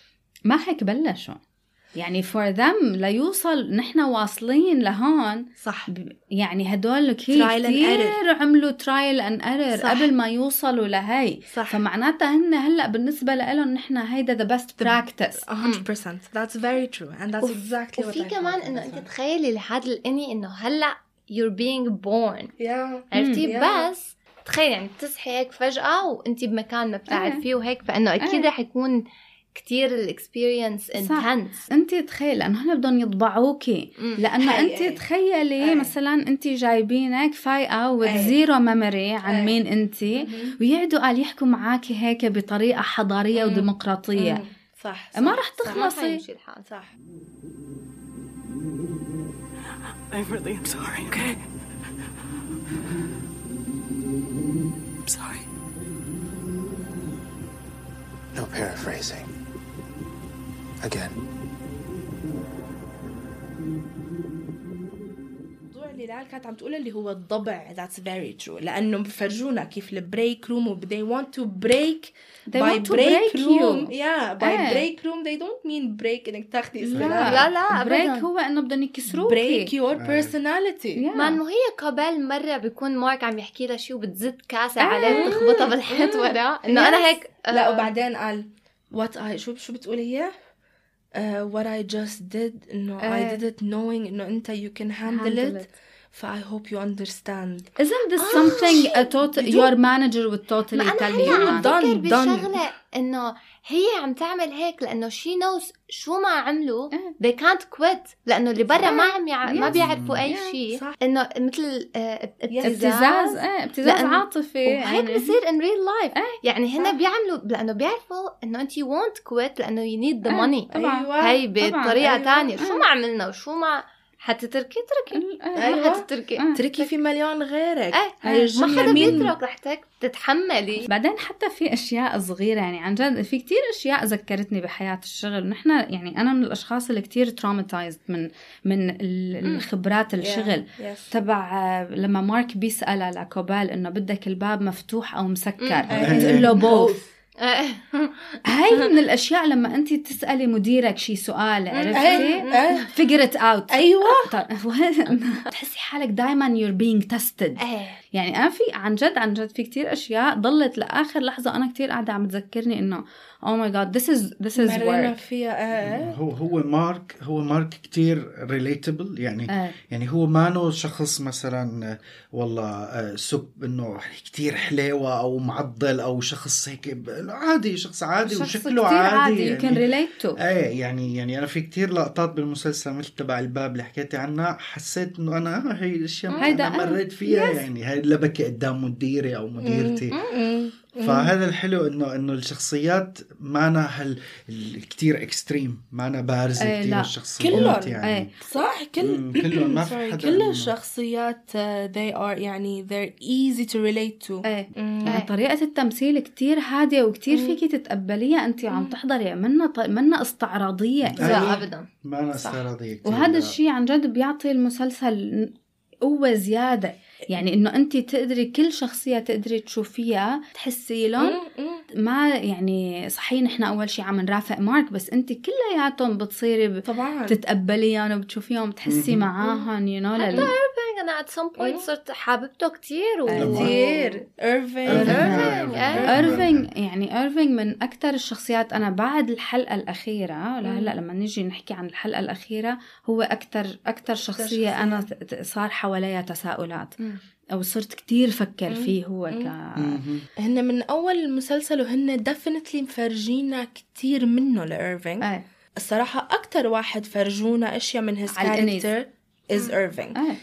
ما هيك بلشوا يعني for them ليوصل نحن واصلين لهون صح. ب- يعني هدول كيف Trial and كتير عملوا ترايل ان ايرور صح. قبل ما يوصلوا لهي صح. فمعناتها هن هلا بالنسبه لهم نحن هيدا the best practice. one hundred percent. That's very true. And that's exactly what وفي I كمان felt انه in انت this one. تخيلي لهذا الاني انه هلا you're being born Yeah. عرفتي Mm. بس تخيل يعني تصحي هيك فجأة وانت بمكان ما بتعرفيه وهيك فانه اكيد إيه. رح يكون كتير الاكسبيرينس انتنس. انت تخيل لانه هن بدهم يطبعوكي لانه هاي انت ايه. تخيلي ايه. مثلا انت جايبينك فايقه ايه. وزيرو ميموري عن ايه. مين انت ويقعدوا قال يحكوا معاكي هيك بطريقه حضاريه وديمقراطيه مم. صح, صح. ما رح صح. ما تخلصي. حيمشي الحال. صح. I really am sorry, okay? I'm sorry. No paraphrasing. Again. الموضوع اللي بلال كانت عم تقول اللي هو الضبع that's very true لأنه بفرجونا كيف البريك روم و they want to break They by want to break break room you. yeah by إيه. break room they don't mean break إنك تاخدي لا سلاح لا لا بريك أبداً. هو انه بدهم يكسروكي. break your personality Yeah. ما انه هي قبل مرة بيكون مارك عم يحكي لها شيء وبتزت كاسة عليه بتخبطها بالحيط ورا انه انا هيك لا آه، وبعدين قال what I شو شو بتقولي هي uh, what I just did إنه I did it knowing إنه أنت you can handle, Handle it. it. ف I hope you understand Isn't this something a total your manager would totally ما tell أنا you? هلا عم man? فكر done, بشغلة إنه هي عم تعمل هيك لأنه she knows شو ما عملوا they can't quit لأنه اللي برا ما عم يع... ما Yes. بيعرفوا أي Yeah, شيء صح. إنه مثل آه، ابتزاز ابتزاز ايه ابتزاز لأن- عاطفي وهيك يعني. بصير in real life يعني هن بيعملوا لأنه بيعرفوا إنه أنت won't quit لأنه you need the إيه، money طبعاً. أيوة. هي طبعاً. بطريقة أيوة. تانية شو ما عملنا وشو ما حتتركي تركي ما أيوة. حتتركي تركي في مليون غيرك ايه هاي ما الجملة حدا مين- بيترك رح تك- تتحملي بعدين حتى في اشياء صغيره يعني عن جد في كتير اشياء ذكرتني بحياه الشغل. نحن يعني انا من الاشخاص اللي كتير تروماتايزد من من ال- الخبرات الشغل Yeah, yes. تبع آه، لما مارك بيسألها لكوبال انه بدك الباب مفتوح او مسكر مم. تقول له بوث. إيه. هاي من الاشياء لما انت تسالي مديرك شي سؤال عرفتي إيه. figure it out. أيوة تحسي حالك دايما you're being tested. ايه يعني أنا في عن جد عن جد في كتير أشياء ضلت لآخر لحظة أنا كتير قاعدة عم تذكرني إنه oh my god this is this is مرينا work. فيها آه. هو هو مارك هو مارك كتير ريليتبل يعني آه. يعني هو ما نو شخص مثلا آه، والله آه، سب انه كتير حليوة او معضل او شخص هيك ب- إنه عادي شخص عادي شخص وشكله كتير عادي, عادي you can يعني relate to. ايه يعني يعني انا في كتير لقطات بالمسلسل مثل تبع الباب اللي حكيتي عنها حسيت انه انا آه، هي الاشياء هيدا انا أنا. مريت فيها يعني هاي لبكي قدام مديري او مديرتي. مم. فهذا الحلو انه انه الشخصيات مانا هال ال- كتير اكستريم مانا بارزه أي كتير لا. الشخصيات كلهم. يعني أي. صح كل مم، كلهم ما في Sorry. حدا كل إنه- الشخصيات uh, they are يعني they're easy to relate to ايه مم. يعني طريقة التمثيل كتير هادية وكتير فيكي تتقبليها أنت عم تحضري منا ط... منا استعراضية. أيوة. لا ابدا ما انا استعراضيه كتير. وهذا لا. الشيء عن جد بيعطي المسلسل قوة زيادة يعني إنه أنت تقدري كل شخصية تقدري تشوفيها تحسي لهم مم. مم. ما يعني صحيح نحن أول شيء عم نرافق مارك بس أنت كلياتهم بتصيري ب... طبعا تتقبليهم وبتشوفيهم تحسي معاهم you know لل... انا at some point صرت حاببته كتير و... لما- كتير إيرفين إيرفين، إيه. إيرفينغ يعني إيرفينغ من أكتر الشخصيات أنا بعد الحلقة الأخيرة لهلا لما نيجي نحكي عن الحلقة الأخيرة هو أكتر أكتر شخصية شخصية. أنا ت- ت- صار حواليها تساؤلات مم. أو صرت كتير فكر فيه هو ك مهم. هن من أول المسلسل وهن definitely مفرجينا كتير منه لإيرفين أي الصراحة أكتر واحد فرجونا أشياء من his على الإنيز. character is Irving أي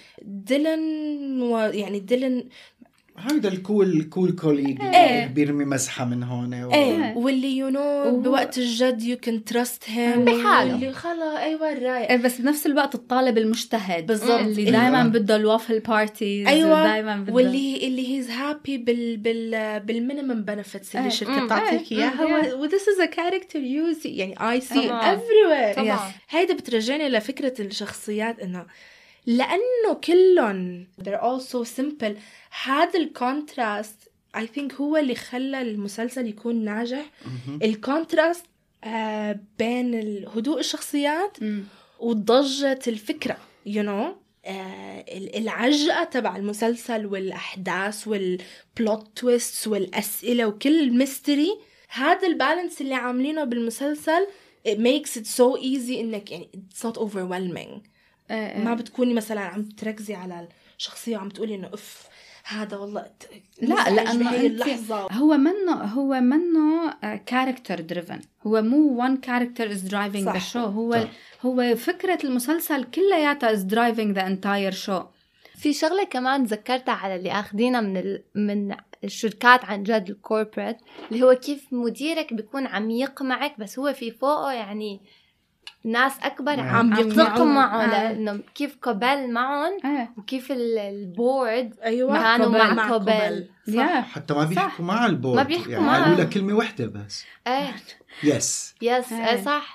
ديلان و... يعني ديلان هذا الكول كول كوليج إيه. بيرمي مزحه من هون و... ايه واللي يو نو وهو- بوقت الجد يو كان تراست هيم بحاله. اللي خلا ايوه الرايق إيه، بس بنفس الوقت الطالب المجتهد بالضبط. اللي أيوة. دائما بده الوافل بارتيز ايوه دائما بده واللي اللي هيز هابي بال بال بالمينيمم بنفيتس اللي إيه. الشركه مم. بتعطيك إيه. اياها و this is a character you see يعني I see it طبعاً. everywhere طبعاً. هيدا بترجعني لفكرة الشخصيات إنه لأنه كلهم they're all so simple هذا الكونتراست I think هو اللي خلى المسلسل يكون ناجح الكونتراست آه بين الهدوء الشخصيات مم. وضجة الفكرة you know آه العجقة تبع المسلسل والأحداث والبلوت تويست والأسئلة وكل الميستري هذا البالانس اللي عاملينه بالمسلسل it makes it so easy إنك يعني it's not overwhelming إيه. ما بتكوني مثلا عم تركزي على الشخصية وعم تقولي إنه أف هذا والله ت- لا مزعج لأنه بهي أنت اللحظة هو منه هو منه كاركتر دريفن هو مو one character is driving صح. the show هو صح. هو فكرة المسلسل كلياتها is driving the entire show. في شغلة كمان ذكرتها على اللي أخدينا من ال... من الشركات عن جد الكوربريت اللي هو كيف مديرك بيكون عم يقمعك بس هو في فوقه يعني ناس أكبر عم عم يقمعوا يقمعوا. لأنه كيف قبل معهم إيه. وكيف ال- البورد أيوة كانوا قبل- مع قبل Yeah. حتى ما بيحكوا مع البورد ما بيحكوا يعني معه. قالوا لك كلمه واحده بس ايه يس يس إيه. ايه صح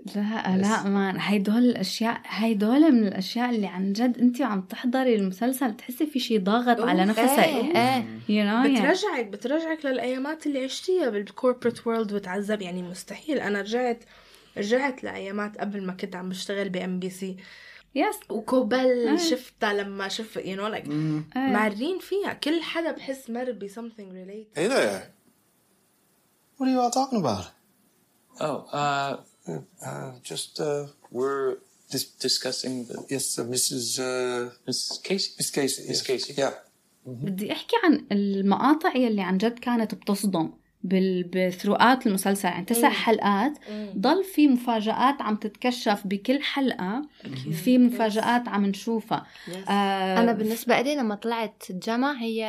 لا لا مان، هيدول الاشياء هيدول من الاشياء اللي عن جد انت عم تحضري المسلسل تحسي في شيء ضاغط على نفسك. ايه ايه you know بترجعك بترجعك للايامات اللي عشتيها بالكوربريت وورلد وتعذب. يعني مستحيل انا رجعت رجعت لايامات قبل ما كنت عم بشتغل بام بي سي. يس وكوبل شفتها لما شفت you know like مارين فيها كل حدا بحس مر ب something related. Hey there. What are you all talking about? Oh, uh, Uh, just, uh, we're dis- discussing the yes, uh, Missus Uh, Miss Casey. Miss Casey. Miss yes. Casey. Yeah. بدي احكي عن المقاطع يلي عن جد كانت بتصدم بال بثروقات المسلسل. يعني تسع حلقات ضل في مفاجآت عم تتكشف بكل حلقة. في مفاجآت عم نشوفها. آه أنا بالنسبة لي لما طلعت الجامعة هي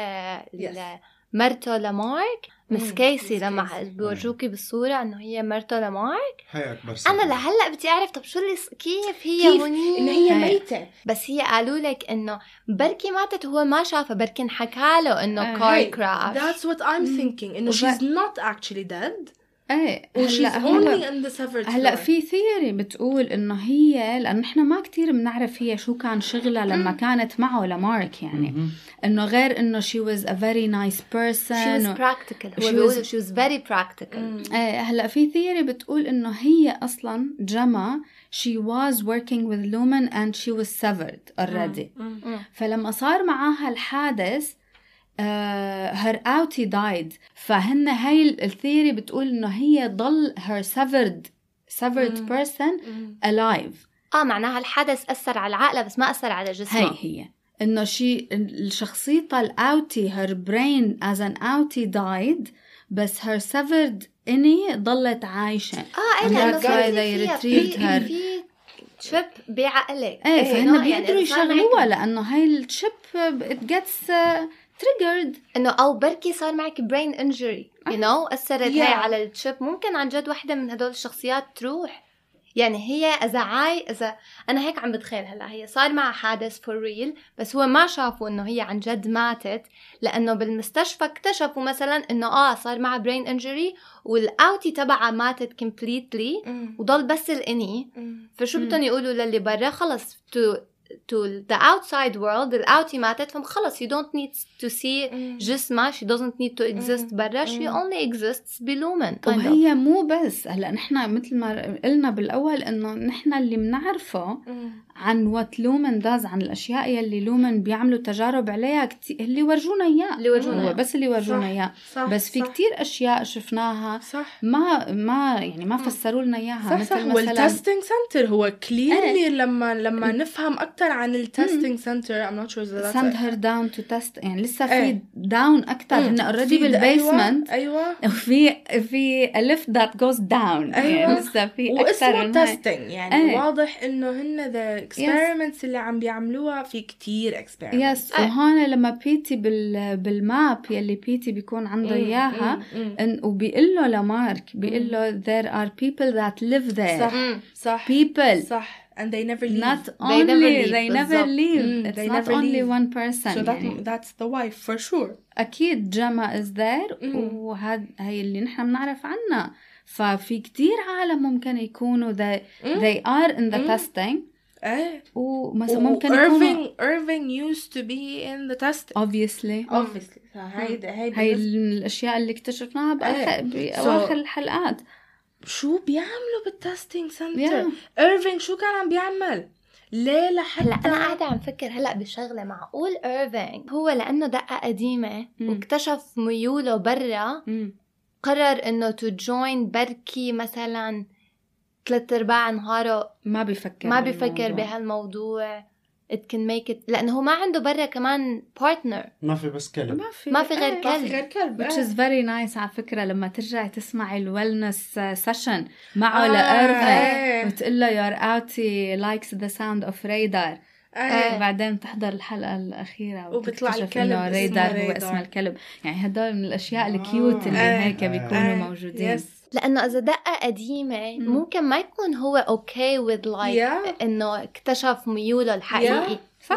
مرته لمارك مس كيسي لما بيورجوكي بالصورة إنه هي مرته لمارك. هي أكبر أنا لهلأ بدي أعرف طب شو اللي كيف هي كيف هوني إن هي ميتة. بس هي قالوا لك إنه بركي ماتت هو ما شافها بركي حكى له إنه كار كراش. That's what I'm thinking إنه she's not actually dead. ايه she's only in the severed هلا في ثيوري بتقول انه هي لان احنا ما كتير بنعرف هي شو كان شغلها لما كانت معه لمارك. يعني انه غير انه she was a very nice person. she was practical. هو she بيقولوا was... she was very practical. ايه هلا في ثيوري بتقول انه هي اصلا جما she was working with Lumen and she was severed already. فلما صار معاها الحادث Uh, her outie died. فهن هاي الثيري بتقول إنه هي ضل her severed severed mm. person mm. alive. آه معناها الحدث أثر على العقل بس ما أثر على جسمها. هاي هي إنه شيء الشخصية الأوتي her brain as an outie died بس her severed innie ضلت عايشة. آه إيه لأنه they retrieved her. في تشيب بعقلك. إيه فهن بيقدروا يعني يشغلوها لأنه هاي التشيب it gets uh, triggered. إنه أو بركي صار معك brain injury you know أثرت yeah. هاي على الشيب. ممكن عن جد واحدة من هدول الشخصيات تروح. يعني هي إذا عاي إذا أنا هيك عم بتخيل هلا هي صار معها حادث for real بس هو ما شافوا إنه هي عن جد ماتت لأنه بالمستشفى اكتشفوا مثلا إنه آه صار معها brain injury والأوتي تبعها ماتت completely mm. وضل بس الإني mm. فشو بدهم يقولوا للي برا خلص to to the outside world الأوتي ماتت فهم خلص you don't need to see mm. جسمها she doesn't need to exist mm. برا she mm. only exists بلومن. وهي مو بس هلا نحن مثل ما قلنا بالأول إنه نحن اللي منعرفه mm. عن وات لومن داز عن الأشياء يلي لومن بيعملوا تجارب عليها كتير اللي ورجونا إياه اللي ورجونا هو بس اللي ورجونا إياه بس في صح. كتير أشياء شفناها صح. ما ما يعني ما فسروا لنا إياها صح مثل صح. والتستينج سنتر هو كليرلي لما لما نفهم أكتر عن التستينج سنتر I'm not sure that send her down to test يعني لسه في داون أكتر هن already بالبيسمنت أيوة وفي في a lift that goes down أيوة. يعني لسه في أكتر واسمه تستينج يعني أيه. واضح إنه هن the experiments yes. اللي عم بيعملوها في كتير experiments yes. وهون لما بيتي بال بالماب يلي بيتي بيكون عنده إياها وبيقول له لمارك بيقول له there are people that live there صح صح people صح and they never leave. Not only they never leave. They never leave. Mm, It's they not never only leave. one person. So that, يعني. that's the wife for sure. أكيد جما is there mm. وهاد هاي اللي نحن بنعرف عنها. ففي كتير عالم ممكن يكونوا they, mm. they are in the mm. testing. إيه. ومثلا ممكن يكونوا Irving Irving used to be in the testing. Obviously. Obviously. هاي هاي هاي الأشياء اللي اكتشفناها بآخر بأواخر الحلقات. شو بيعملوا بالتستينج سنتر إيرفينغ شو كان عم بيعمل ليه لحتى هلا أنا قاعدة عم فكر هلا بشغلة معقول إيرفينغ هو لأنه دقة قديمة م. واكتشف ميوله برا م. قرر إنه to join بركي مثلا ثلاث أرباع نهاره ما بيفكر ما بيفكر بهالموضوع it can make it لأنه هو ما عنده برا كمان partner ما في بس كلب ما في, ما في غير كلب ما في غير كلب which is very nice على فكرة لما ترجعي تسمعي الويلنس سيشن معه آه لإيرفينغ وتقول له your outie likes the sound of radar آه. بعدين تحضر الحلقة الأخيرة وبتطلع الكلب إنه ريدار هو اسم الكلب يعني هدول من الأشياء الكيوت اللي آه. هيك بيكونوا آه. موجودين yes. لأنه إذا دقة قديمة مم. ممكن ما يكون هو okay with like yeah. إنه اكتشف ميوله الحقيقي yeah. صح yes.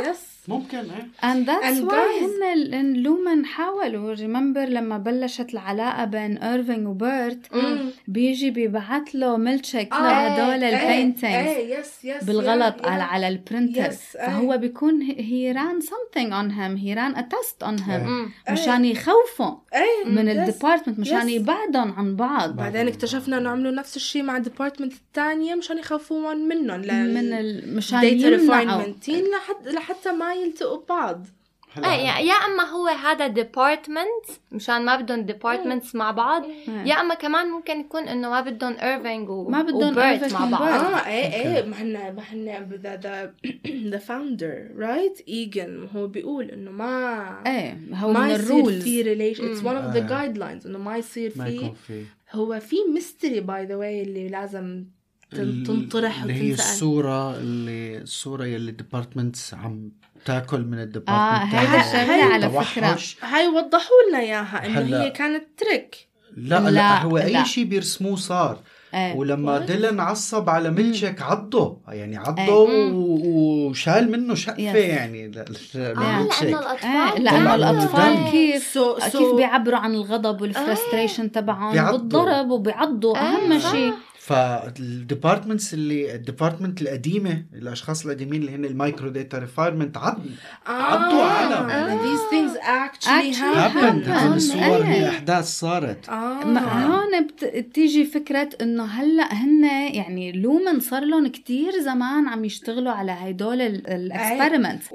ممكن ايه and that's And why guys- هن ال- لومن حاولوا remember لما بلشت العلاقة بين إيرفينغ وبيرت بيجي بيبعت له ميلتشيك له هدول البينتينجز ايه يس يس بالغلط yeah, على yeah. على البرينتر Yes, فهو بيكون he ran something on him he ran a test on him مم. مشان يخوفهم ايه من yes. الديبارتمنت مشان Yes. يبعدهم عن بعض بعدين اكتشفنا انه عملوا نفس الشيء مع الديبارتمنت الثانيه مشان يخوفون منهم من ال- مشان data يمنعوا refinement لحد لحتى ما يلتقوا ببعض. ايه يعني يا اما هو هذا ديبارتمنت مشان ما بدهم ديبارتمنتس مع بعض يا اما كمان ممكن يكون انه ما بدهم إيرفينغ و... ما بدهم وبيرت إيرفينغ مع بعض. وبيرت. اه ايه ايه ما احنا ما احنا the the the founder right ايجن هو بيقول انه ما ايه هو من ما يصير الرولز في relation it's one of the آه. guidelines انه ما يصير ما في يكون في هو في mystery by the way اللي لازم تن- تنطرح اللي هي وتنسأل. الصورة اللي الصورة يلي الديبارتمنتس عم تاكل من اه الديبارتمنت هيدا الشغلة على فكرة توحش. هاي وضحوا لنا اياها انه هلا. هي كانت تريك. لا لا, لا، هو لا. اي شيء بيرسموه صار ايه. ولما ديلن عصب على ميلتشيك عضه يعني عضه ايه. و- وشال منه شقفة يس. اه يعني لميلتشيك لانه ايه الاطفال لأنه طلع الأطفال الدم. كيف So- so- كيف بيعبروا عن الغضب والفرستريشن تبعهم بيعضوا. بالضرب وبيعضوا أهم آه. شيء فالديبارتمنتس اللي الديبارتمنت القديمة الأشخاص القديمين اللي هن المايكرو داتا ريفايرمنت عض عضوا عالم. آه. these things actually Actually happen. happened. هدول الصور إيه. هي أحداث صارت آه. ما هون بت- بتيجي فكرة إنه هلا هن يعني لومن صار لهم كتير زمان عم يشتغلوا على هيدول الاكسبيرمنتس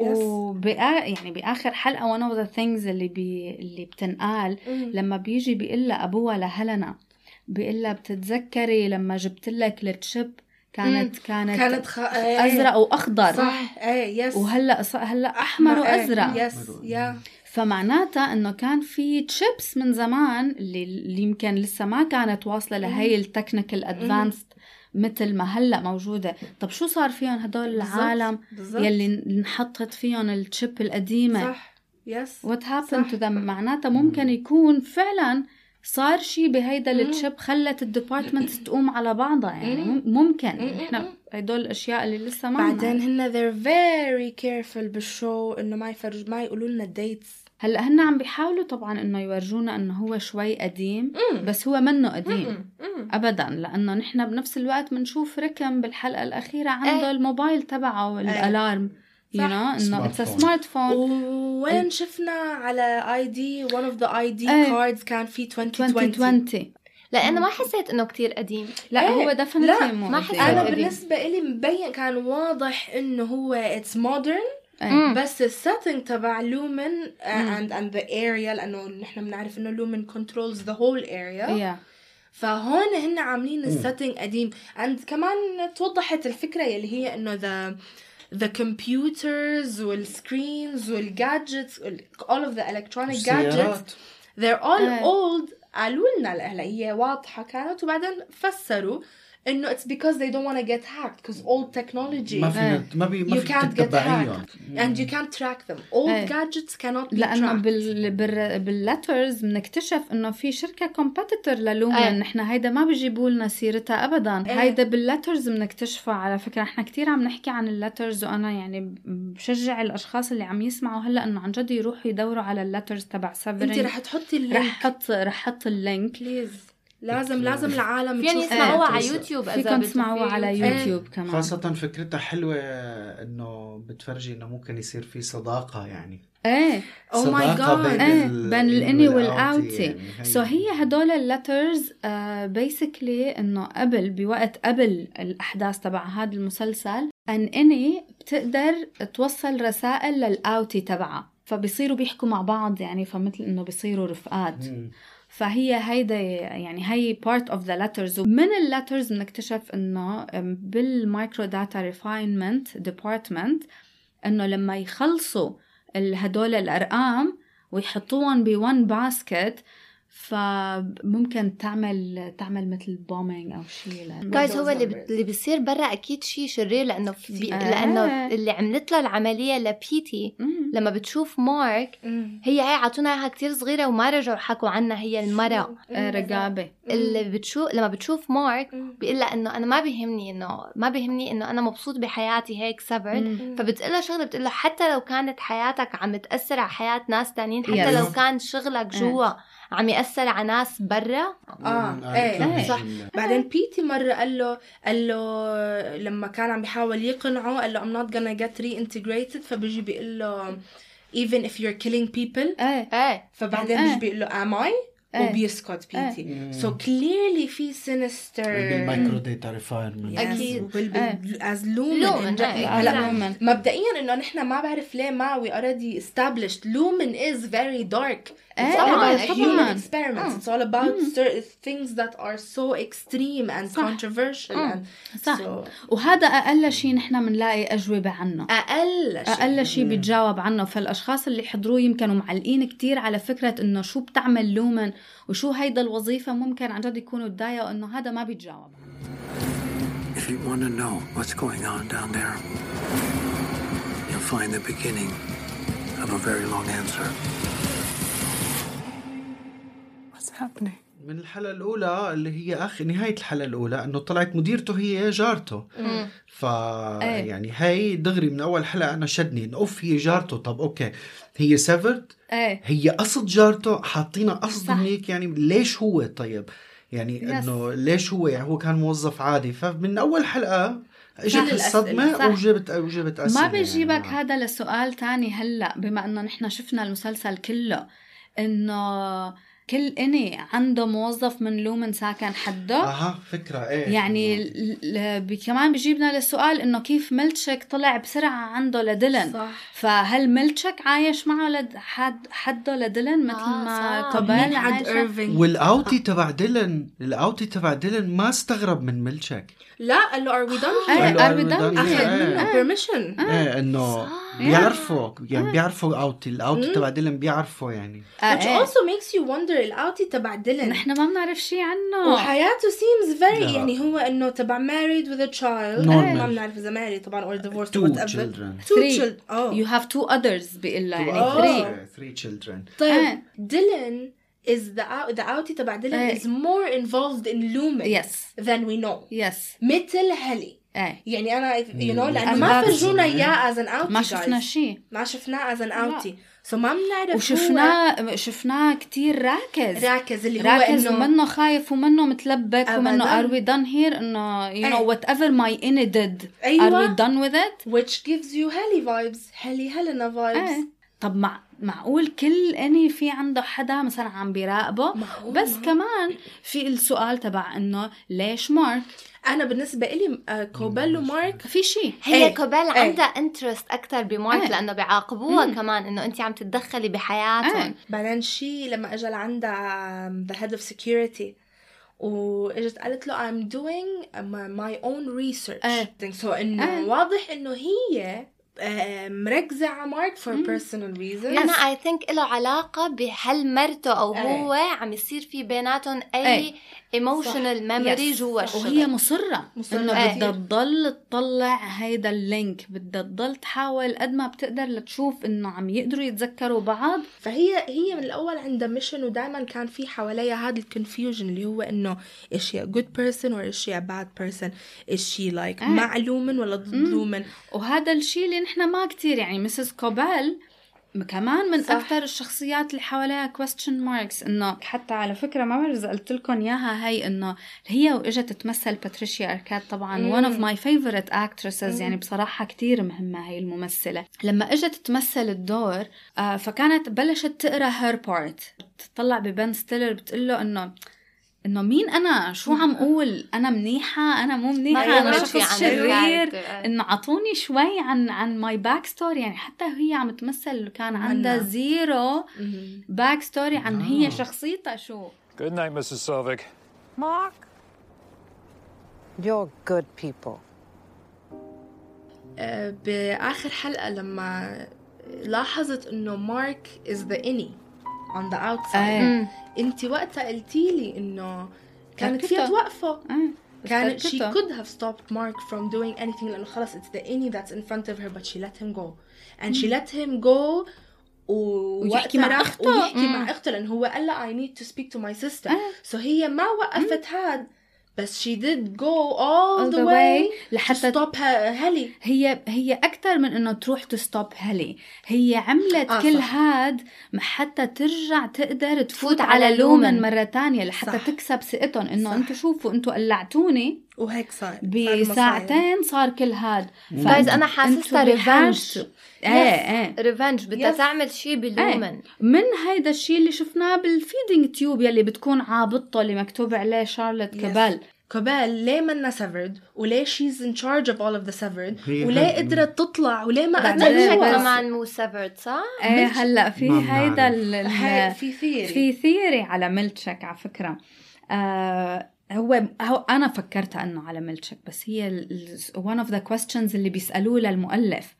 وبآ يعني بآخر حلقة one of the things اللي بي اللي بتنقال لما بيجي بيقول لها أبوها لهلنا بيقول لها بتتذكري لما جبت لك التشيب كانت كانت كانت خ... إيه. أزرق وأخضر صح ايه يس وهلا ص- هلا أحمر وأزرق يس يا فمعناتها انه كان في تشيبس من زمان اللي, اللي يمكن لسه ما كانت واصله لهي التكنيكال ادفانسد مثل ما هلا موجوده. طب شو صار فيهم هدول العالم بالضبط. يلي انحطت فيهم التشيب القديمه؟ صح يس what happened صح. to them؟ معناتها ممكن يكون فعلا صار شيء بهيدا التشيب خلت الديبارتمنت تقوم على بعضها يعني مم- ممكن احنا هدول الاشياء اللي لسه ما بعدين بنعرف. هن they're very careful بالشو انه ما يفرج ما يقولوا لنا dates. هلا هن عم بيحاولوا طبعا انه يورجونا انه هو شوي قديم بس هو منه قديم ابدا لانه نحن بنفس الوقت بنشوف ركم بالحلقه الاخيره عنده ايه. الموبايل تبعه والالارم you know انه Smart it's a phone. smart phone وين شفنا على اي دي one of the اي دي ايه. cards كان في twenty twenty twenty. twenty لانه ما حسيت انه كتير قديم. لا ايه. هو لا، definitely مو ما قديم. حسيت انا قديم. بالنسبه لي مبين كان واضح انه هو it's modern ايه. بس السيتنج تبع لومن and and the area لانه نحن بنعرف انه لومن controls the whole area. yeah. فهون هن عاملين السيتنج قديم and كمان توضحت الفكرة يلي هي انه the the computers والscreens والgadgets all of the electronic gadgets they're all آه. old. قالوا لنا هلا هي واضحة كانت وبعدين فسروا انه it's because they don't want to get hacked because old technology ما في ما بي ما you في can't get تتبعيهم hacked and you can't track them. Old ايه. gadgets cannot be لانه tracked. بال بال باللترز بنكتشف انه في شركه كومبيتيتور للومن ايه. نحن هيدا ما بيجيبوا لنا سيرتها ابدا ايه. هيدا باللترز بنكتشفها على فكره. احنا كتير عم نحكي عن اللترز وانا يعني بشجع الاشخاص اللي عم يسمعوا هلا انه عن جد يروحوا يدوروا على اللترز تبع سيفرين. انت رح تحطي اللينك رح حط رح حط اللينك بليز لازم لازم العالم فيني تشوف. يسمعوها ايه. على يوتيوب اذا فيكم بدكم تسمعوها في على يوتيوب. يوتيوب كمان. خاصة فكرتها حلوة انه بتفرجي انه ممكن يصير في صداقة يعني ايه Oh my صداقة God. بين, ايه ال- بين الاني والأوتي والاوتي. يعني. سو هي هدول اللترز بيسكلي انه قبل بوقت قبل الاحداث تبع هذا المسلسل ان اني بتقدر توصل رسائل للاوتي تبعها فبيصيروا بيحكوا مع بعض يعني فمثل انه بيصيروا رفقات. مم. فهي هيدا يعني هي part of the letters. ومن اللترز بنكتشف انه بالمايكرو داتا ريفاينمنت ديبارتمنت انه لما يخلصوا هدول الارقام ويحطوهم بوان باسكت فممكن تعمل تعمل مثل بومينج أو شيء. جايز هو اللي بت... اللي بيصير برا أكيد شيء شرير، لأنه بي... آه. لأنه اللي عملت له العملية لبيتي مم. لما بتشوف مارك مم. هي هي عطونا إياها كتير صغيرة وما رجعوا حكوا عنها، هي المرأة آه رقابة اللي بتشوف لما بتشوف مارك بيقول لها إنه أنا ما بيهمني إنه ما بيهمني إنه أنا مبسوط بحياتي هيك سبر. فبتقول شغلة بتقول له حتى لو كانت حياتك عم تأثر على حياة ناس تانيين، حتى yes. لو كان شغلك جوا آه. عم يأثر على ناس برا. اه ايه صح. بعدين بيتي مرة قال له قال له لما كان عم بيحاول يقنعه قال له I'm not gonna get reintegrated، فبيجي بيقول له even if you're killing people ايه ايه فبعدين بيجي بيقول له am I وبيسكت بيتي. so clearly في sinister بالمايكرو داتا ريفايرمنت اكيد as lumen. هلا مبدئيا انه نحن ما بعرف ليه ما we already established lumen is very dark. It's all about human experiments. It's all about things that are so extreme and controversial. and صح. وهذا أقل شيء نحن بنلاقي أجوبة عنه. أقل شيء أقل شيء بيتجاوب عنه. فالأشخاص اللي حضروه يمكنوا معلقين كتير على فكرة إنه شو بتعمل لومن وشو هيدا الوظيفة، ممكن عن جد يكونوا تضايقوا إنه هذا ما بيتجاوب. If you want to know what's going on down there, you'll find the beginning of a very long answer. happening. من الحلقة الأولى اللي هي آخر نهاية الحلقة الأولى إنه طلعت مديرته هي جارته. ف يعني هاي دغري من أول حلقة أنا شدني إنه أوف هي جارته. طب أوكي هي سيفرد أيه. هي قصد جارته حاطينها قصد هيك يعني ليش هو طيب يعني yes. إنه ليش هو يعني هو كان موظف عادي. فمن أول حلقة اجت الصدمة وجبت وجبت أسئلة. ما بيجيبك يعني. هذا لسؤال تاني هلا بما إنه نحن شفنا المسلسل كله إنه كل إني عنده موظف من لومن ساكن حده. أها فكرة إيه يعني ل... كمان بيجيبنا للسؤال إنه كيف ميلتشيك طلع بسرعة عنده لديلن. صح. فهل ميلتشيك عايش معه لد... حد حده لديلن مثل آه ما قبل عايشة. والأوتي تبع ديلن الأوتي تبع ديلن ما استغرب من ميلتشيك. لا قال له are we done here are we done أخذ منه permission إيه إنه بيعرفوا يعني بيعرفوا أوتي الأوتي تبع ديلن بيعرفوا يعني which also makes you wonder الأوتي تبع ديلن نحن ما بنعرف شيء عنه وحياته seems very لا. يعني هو إنه تبع married with a child ما بنعرف إذا married طبعا or divorced two or whatever children two children oh. you have two others بيقول يعني oh. three three children. طيب ديلن is the out the outie تبع ديلن is more involved in Lumen yes than we know yes مثل هلي ايه. يعني أنا you know لأنه ما فرجونا إياه as an outie ما شفنا شيء ما شفناه as an outie so ما بنعرف وشفناه شفناه كتير راكز راكز اللي هو راكز إنه ومنه خايف ومنه متلبك ومنه are we done here إنه you know whatever my innie did أيوة. are we done with it which gives you Helly vibes Helly Helena vibes ايه. طب مع معقول كل اني في عنده حدا مثلا عم بيراقبه بس معقول. كمان في السؤال تبع انه ليش مارك. انا بالنسبه لي كوبيل ومارك في شيء هي ايه. كوبيل ايه. عندها انترست اكثر بمارك ايه. لانه بيعاقبوها مم. كمان انه انت عم تتدخلي بحياتهم ايه. بعدين شيء لما اجى لعندها the head of security واجت قالت له I'm doing my own research ايه. so انه ايه. واضح انه هي مركزة على مارك for mm. personal reasons. أنا I think له علاقة بهل مرته أو أي. هو عم يصير في بيناتهم أي, أي. emotional memory جوا الشغل وهي مصرة, مصرة. إنه أي. بدها تضل تطلع هيدا اللينك بدها تضل تحاول قد ما بتقدر لتشوف إنه عم يقدروا يتذكروا بعض. فهي هي من الأول عندها ميشن ودائما كان في حواليها هذا الكونفيوجن اللي هو إنه is she a good person or is she a bad person is she like مع لومن ولا ضد لومن. وهذا الشيء اللي نحنا ما كتير يعني مسز كوبيل كمان من صح. أكثر الشخصيات اللي حواليها question marks إنه حتى على فكرة ما بعرف إذا قلت لكم إياها هي إنه هي وإجت تمثل باتريشيا أركاد طبعا مم. one of my favorite actresses مم. يعني بصراحة كتير مهمة هي الممثلة. لما إجت تمثل الدور آه فكانت بلشت تقرأ her part تطلع ببن ستيلر بتقله إنه إنه مين أنا شو عم أقول أنا منيحة أنا مو منيحة أنا شخص شرير إنه عطوني شوي عن عن my backstory يعني حتى هي عم تمثل كان عندها زيرو backstory عن هي شخصيتها شو. Good night, Missus Selvig. Mark, you're good people. بآخر حلقة لما لاحظت إنه مارك is the innie on the outside. آه. انت وقتها قلتي لي انه كانت تركتها. فيها توقفه. آه. كانت she تركتها. could have stopped Mark from doing anything لأنه خلاص it's the Innie that's in front of her, but she let him go and she let him go ويحكي مع أخته. ويحكي مع أخته لأنه هو قال لها I need to speak to my sister. so هي ما وقفت هاد بس she did go all, all the, the way, way لحتى to stop her هلي. هي هي أكتر من إنه تروح تستوب هلي، هي عملت آه كل صح. هاد حتى ترجع تقدر تفوت تفوت على على لومن لومن. مرة تانية لحتى صح. تكسب ثقتهم إنه صح. أنتوا شوفوا أنتوا قلعتوني وهيك صار بساعتين صار كل هاد. جايز أنا حاسسها ريفانج. ايه ايه ريفانج بدها Yes. تعمل شيء بلومن. من هيدا الشيء اللي شفناه بالفيدينج تيوب يلي بتكون عابطه اللي مكتوب عليه شارلوت Yes. كابال. كابال ليه منا severed وليه she's in charge of all of the severed هي وليه هاد- قدرت تطلع وليه ما بعدين ملتشك قتلوها. كمان مو سيفرد صح؟ ايه هلا في ما هيدا بنعرف. ال- ال- هاي في ثيري في ثيري على ميلتشك على فكرة. آه هو هو أنا فكرت أنه على ميلتشك، بس هي ال- ال- one of the questions اللي بيسألوه للمؤلف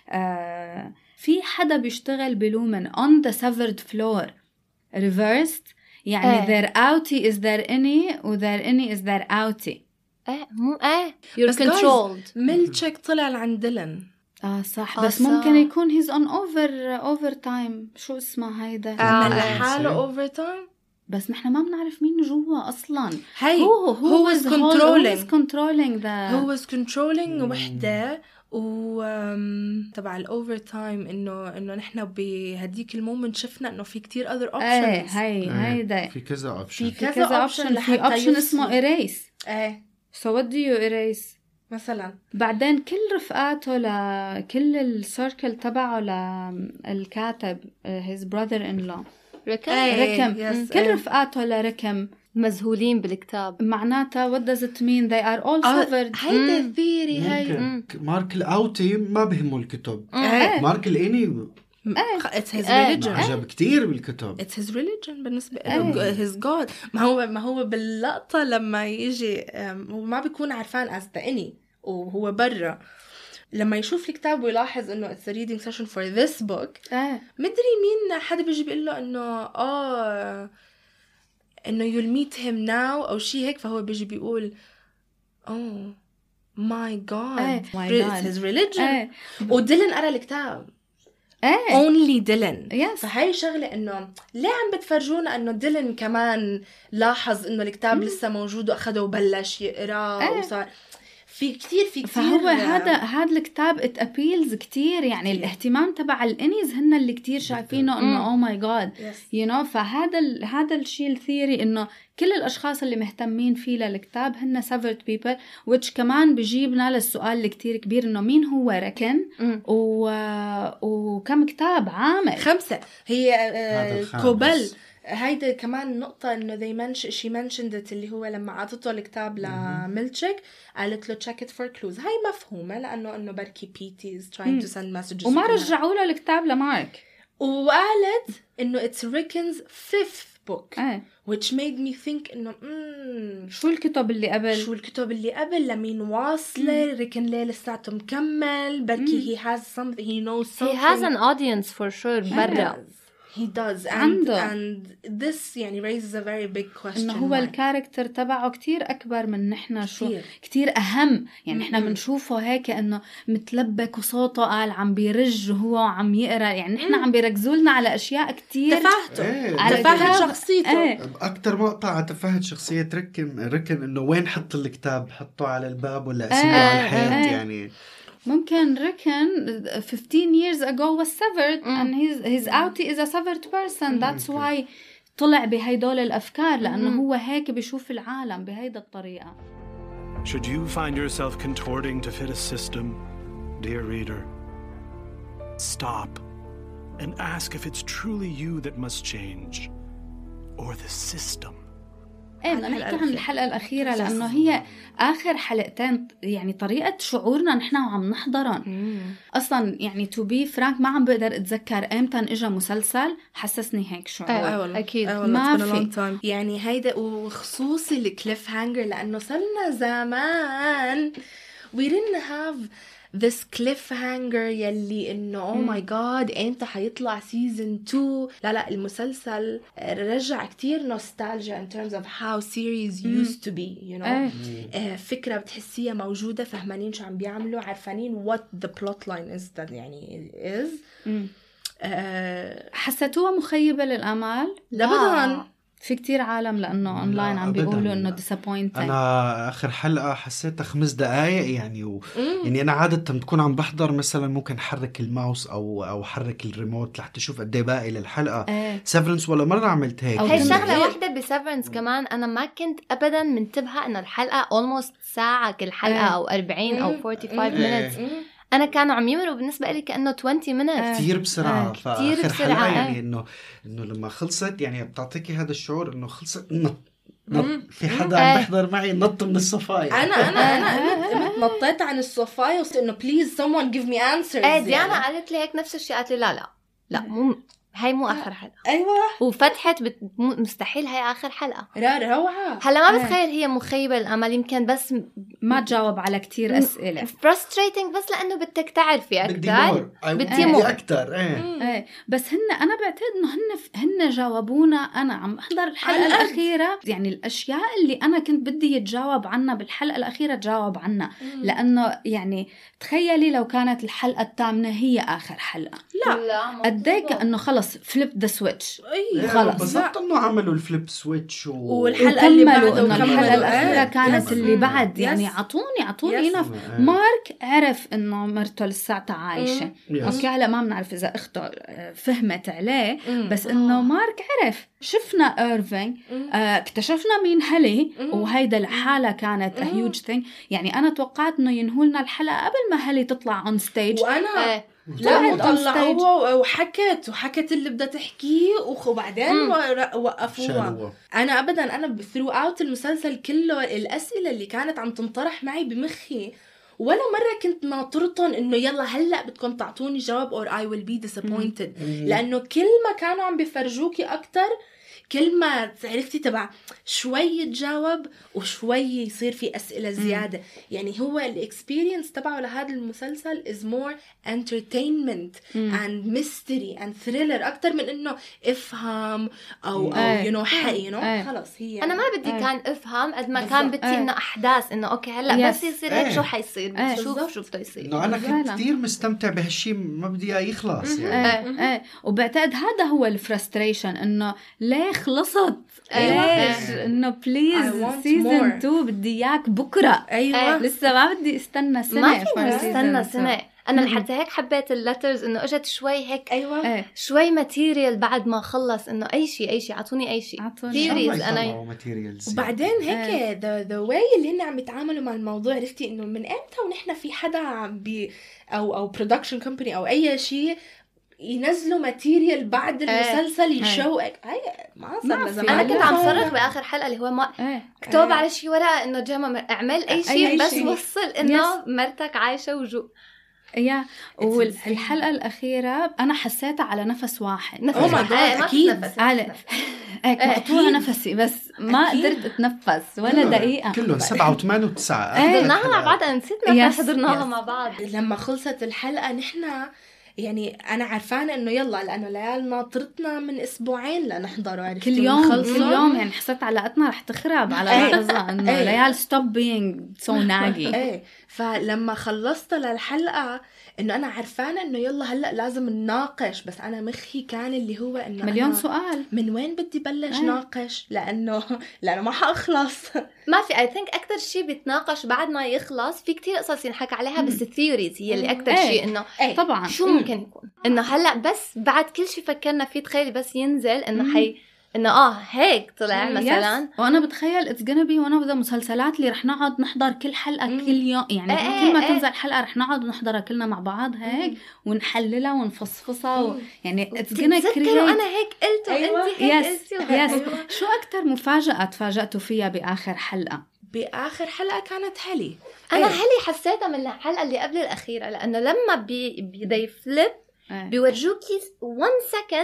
آه في حدا بيشتغل بلومن on the severed floor reversed يعني إيه. their outie is there any و their any is there outie. ايه مو ايه you're بس guys، controlled. ميلتشك طلع لعند ديلن. اه صح آه بس صح. ممكن يكون he's on over over time. شو اسمه هيدا آه. عمل إيه. لحاله اوفر تايم. بس نحن ما بنعرف مين جوا اصلا. هي هو هو was was controlling. who was controlling the هو was controlling وحده و um, تبع الاوفر تايم انه انه نحن بهديك المومنت شفنا انه في كتير other ايه options. هي هيدا في كذا في اوبشن. في كذا كذا option option. في لحتى option اسمه يوصلوا. erase. ايه so what do you erase؟ مثلا بعدين كل رفقاته لكل السيركل تبعه للكاتب his brother in law ركم إيه. ركم. yes, كل إيه. رفقاته لركم مذهولين بالكتاب. معناتها what does it mean they are all آه، severed. هيدا مم. الثيري هي ممكن مارك الاوتي ما بهمه الكتب. إيه. مارك الاني it's his إيه. religion. عجب كتير بالكتب. It's his religion بالنسبة إيه. له his God. ما هو ما هو باللقطة لما يجي أم، هو ما بيكون عارفان as the Innie وهو برا، لما يشوف الكتاب ويلاحظ انه it's a reading session for this book. ايه مدري مين حدا بيجي بيقول له انه اه انه you'll meet him now او شيء هيك، فهو بيجي بيقول oh my God إيه. My it's God. his religion. ايه وديلن قرأ الكتاب ايه only ديلن. yes فهي شغلة إنه ليه عم بتفرجونا إنه ديلن كمان لاحظ إنه الكتاب لسه موجود وأخده وبلش يقرأ إيه. وصار في كتير في كتير فهو هذا هذا الكتاب it appeals كتير يعني الاهتمام تبع الانيز هن اللي كتير شايفينه انه oh my god Yes. you know. فهذا ال هذا الشيء الثيري انه كل الاشخاص اللي مهتمين فيه للكتاب هن severed people which كمان بيجيبنا للسؤال اللي كتير كبير انه مين هو ركن و... وكم كتاب عامل. خمسة هي هذا آه الخامس. كوبل. هيدا كمان نقطة إنه they mention she mentioned it اللي هو لما عطته الكتاب لميلتشيك قالت له check it for clues. هاي مفهومة لأنه إنه بركي بيتي is trying to send messages وما وكلها. رجعوا له الكتاب لمارك. وقالت إنه it's Rickon's fifth book ايه which made me think إنه مم شو الكتب اللي قبل؟ شو الكتب اللي قبل لمين واصلة. ريكن ليه لساته مكمل بركي he has something he knows something he has an audience for sure برا. he does and, عنده. and this يعني raises a very big question انه هو mark. الكاركتر تبعه كتير اكبر من نحنا شو كتير. كتير اهم يعني نحنا بنشوفه هيك انه متلبك وصوته قال عم بيرج وهو عم يقرا يعني نحنا عم بيركزوا لنا على اشياء كتير تفاهته إيه. على تفاهم الكتاب. شخصيته ايه أكتر مقطع على تفاهة شخصية ركن ركن إنه وين حط الكتاب، حطه على الباب ولا أسيبه إيه. على الحيط إيه. يعني. ممكن ركن fifteen years ago was severed and his his outie is a severed person that's why طلع بهيدول الافكار لانه هو هيك بيشوف العالم بهيدا الطريقه. Should you find yourself contorting to fit a system, dear reader, stop and ask if it's truly you that must change or the system. ايه بدنا نحكي عن الحلقة الأخيرة لأنه هي آخر حلقتين يعني طريقة شعورنا نحن وعم نحضرن أصلا يعني to be frank ما عم بقدر أتذكر إمتى إجا مسلسل حسسني هيك شعور. أي والله. أكيد. أي والله ما it's been a في. long time. يعني هيدا وخصوصي الكليف هانجر لأنه صرنا زمان we didn't have this cliffhanger يلي إنه oh my god أنت حيطلع season two. لا لا المسلسل رجع كتير nostalgia in terms of how series used to be, you know. آه فكرة بتحسيها موجودة، فهمانين شو عم بيعملوا، عارفانين what the plot line is that يعني is. آه حسيتوها مخيبة للآمال؟ لا أبداً. في كتير عالم لأنه أونلاين عم بيقولوا إنه disappointing. أنا آخر حلقة حسيتها خمس دقايق يعني و... يعني أنا عادة بكون عم بحضر مثلا ممكن حرك الماوس أو أو حرك الريموت لحتى أشوف قد إيه باقي للحلقة. سيفرنس ولا مرة عملت هيك. هي شغلة واحدة بسيفرنس كمان أنا ما كنت أبدا منتبهة إنه الحلقة almost ساعة كل حلقة أو أربعين أو forty-five minutes. أنا كانوا عم يمروا بالنسبة لي كأنه twenty minutes كتير بسرعة. كتير فآخر بسرعة حلقة يعني إنه إنه لما خلصت يعني بتعطيكي هذا الشعور إنه خلصت نط نط في حدا عم بيحضر معي نط من الصفاية. أنا أنا أنا نطيت عن الصفاية وصرت إنه please someone give me answers. إيه ديانا قالت لي هيك نفس الشيء، قالت لي لا لا لا مو هاي مو آخر حلقة. أيوة وفتحت بت... مستحيل هاي آخر حلقة. لا روعة. هلا ما بتخيل هي مخيبة الأمل، يمكن بس ما تجاوب على كتير أسئلة frustrating بس لأنه بدك تعرفي أكتر بدي مور أكتر. إيه. إيه بس هن أنا بعتقد إنه هن هن جاوبونا. أنا عم أحضر الحلقة الأخيرة يعني الأشياء اللي أنا كنت بدي يتجاوب عنها بالحلقة الأخيرة تجاوب عنها. لأنه يعني تخيلي لو كانت الحلقة الثامنة هي آخر حلقة، لا قديك إنه خلص فليب ذا سويتش. أيه خلص بالضبط إنه عملوا الفليب سويتش و... والحلقة اللي بعده إنه الحلقة الأخيرة آه. كانت يس. اللي بعد يس. يعني عطوني عطوني يس. هنا. مارك عرف إنه مرته لساتها عايشة. أوكي هلا ما بنعرف إذا أخته فهمت عليه، بس إنه مارك عرف. شفنا إيرفينغ، آه، اكتشفنا مين هالي، وهيدا الحالة كانت a huge thing. يعني أنا توقعت إنه ينهولنا الحلقة قبل ما هالي تطلع on stage. وأنا آه. لا طلعوها وحكت وحكت اللي بدها تحكيه وبعدين وقفوها. أنا أبدا أنا throughout المسلسل كله الأسئلة اللي كانت عم تنطرح معي بمخي ولا مرة كنت ناطرتهم إنه يلا هلأ بدكم تعطوني جواب or I will be disappointed. لأنه كل ما كانوا عم بيفرجوكي أكتر كل ما عرفتي تبع شوي يتجاوب وشوي يصير في أسئلة زيادة. يعني هو الإكسبيرينس تبعه لهذا المسلسل is more entertainment and mystery and thriller أكتر من إنه إفهام أو أو you know حقي you know خلاص. هي أنا ما بدي كان أفهم قد ما كان بدي إنه أحداث إنه أوكي هلأ بس يصير هيك شو حيصير بنشوف شو بده يصير. إنه أنا كنت كتير مستمتع بهالشي ما بدي يخلص يعني. وبعتقد هذا هو الفرستريشن إنه ليه خلصت. ليش إنه بليز سيزن تو بدي إياك بكرة. أيوة لسه ما بدي استنى سنة. ما فينا استنى سنة. أنا لحتى هيك حبيت اللترز إنه أجت شوي هيك أيوة شوي ماتيريال بعد ما خلص إنه أي شيء أي شيء عطوني أي شيء ثيريز. أنا وبعدين هيك the the way اللي هن عم يتعاملوا مع الموضوع. عرفتي إنه من إمتى ونحن في حدا عم بي أو أو production company أو أي شيء ينزلوا ماتيريال بعد المسلسل يشوقك. هاي ما صار لازم. انا كنت عم صرخ باخر حلقه اللي هو ما كتب على شيء ورقه انه جماعه اعمل اي شيء بس وصل انه مرتك عايشه وجو. يا والحلقه الاخيره انا حسيتها على نفس واحد. نفس اكيد على هيك مقطوع نفسي بس ما قدرت اتنفس ولا دقيقه. كلهم سبعة وثمانية وتسعة حضرناها مع بعض. انا نسيت نفس حضرناها مع بعض. لما خلصت الحلقه نحن يعني أنا عارفانة إنه يلا لأنه ليال ناطرتنا من أسبوعين لنحضره. كل يوم كل يوم يعني حسيت علاقتنا رح تخرب على لحظة إنه ليال stop being so naggy. إيه فلما خلصت للحلقة إنه أنا عارفانة إنه يلا هلأ لازم نناقش. بس أنا مخي كان اللي هو إنه مليون سؤال من وين بدي بلش ناقش لأنه لأنه ما حأخلص. ما في I think أكتر شيء بتناقش بعد ما يخلص في كتير قصص ينحكى عليها بس الثيوريز هي اللي أكتر شيء إنه طبعا شو ممكن يكون إنه هلأ بس بعد كل شيء فكرنا فيه تخيلي بس ينزل إنه حي إنه آه هيك طلع مثلاً. وأنا بتخيل it's gonna be one of the مسلسلات اللي رح نقعد نحضر كل حلقة مم. كل يوم يعني ايه كل ما ايه تنزل حلقة رح نقعد ونحضرها كلنا مع بعض هيك مم. ونحللها ونفصفصها و... يعني it's gonna create. أنا هيك قلت أيوة. وأنت هيك قلتي yes. أيوة. شو أكتر مفاجأة تفاجأتوا فيها بآخر حلقة؟ بآخر حلقة كانت هالي. أنا أيه. هالي حسيتها من الحلقة اللي قبل الأخيرة لأنه لما بي بيدي فليب بيورجوكي one second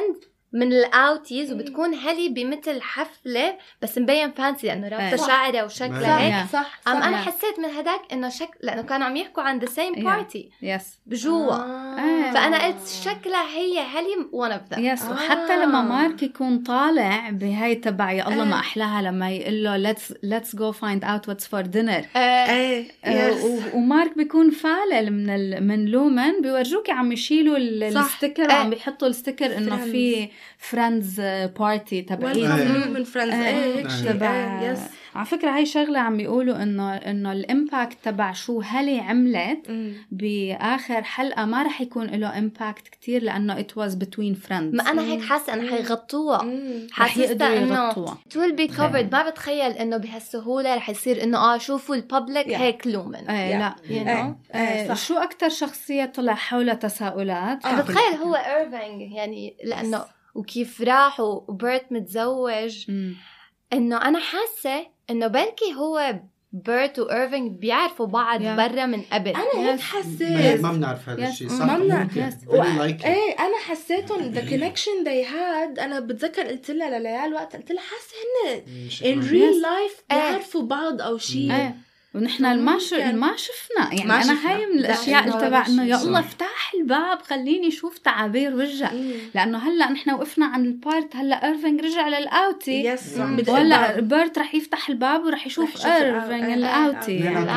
من الاوتيز وبتكون هلي بمثل حفله بس مبين فانسي لانه رابطه شعرها وشكلها هيك. صح ام انا حسيت من هداك انه شكل لانه كانوا عم يحكوا عن ذا سيم بارتي يس بجوا آه. فانا قلت شكلها هي هلي one of them. يس آه. وحتى لما مارك يكون طالع بهاي تبع يا الله ما احلاها لما يقول له let's let's go find out what's for dinner ايه ومارك بيكون فالل من ال... من لومن بيورجوك عم يشيلوا الستيكر وعم بيحطوا الستيكر انه في فريندز بارتي تبعين من فريندز ايه تبع يس. على فكره هاي شغله عم بيقولوا انه انه الامباكت تبع شو هلي عملت باخر حلقه ما رح يكون له امباكت كتير لانه it was between friends. ما انا هيك حاسه انه حيغطوها حاسه انه it will be covered. ما بتخيل انه بهالسهوله رح يصير انه اه شوفوا الببليك yeah. هيك لومن yeah. لا you know? yeah. شو اكتر شخصيه طلع حولها تساؤلات انا بتخيل هو إيرفينغ يعني لانه وكيف راح وبيرت متزوج م. انه انا حاسه انه بلكي هو بيرت وإيرفينغ بيعرفوا بعض yeah. برا من قبل. انا هيك حسيت ما بنعرف هذا الشيء صح ما بنعرف ايه انا حسيتهم the connection they had. انا بتذكر قلت لها لليال وقت قلت لها حاسه هن in real life بيعرفوا بعض او شيء ونحن ما ش... ما شفنا يعني ما أنا شفنا. هاي من الأشياء اللي تبع إنه يا الله افتح الباب خليني أشوف تعابير وجه لأنه هلأ نحن وقفنا عن البارت هلأ إيرفينغ رجع للأوتي ولا بيرت رح يفتح الباب ورح يشوف إيرفينغ الأوتي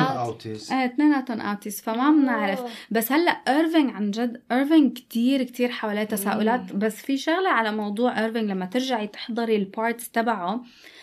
إيه اثنيناتهم أوتيز فما بنعرف بس هلأ إيرفينغ عن جد إيرفينغ كتير كتير حواليه تساؤلات. بس في شغلة على موضوع إيرفينغ لما ترجعي تحضري البارتس تبعه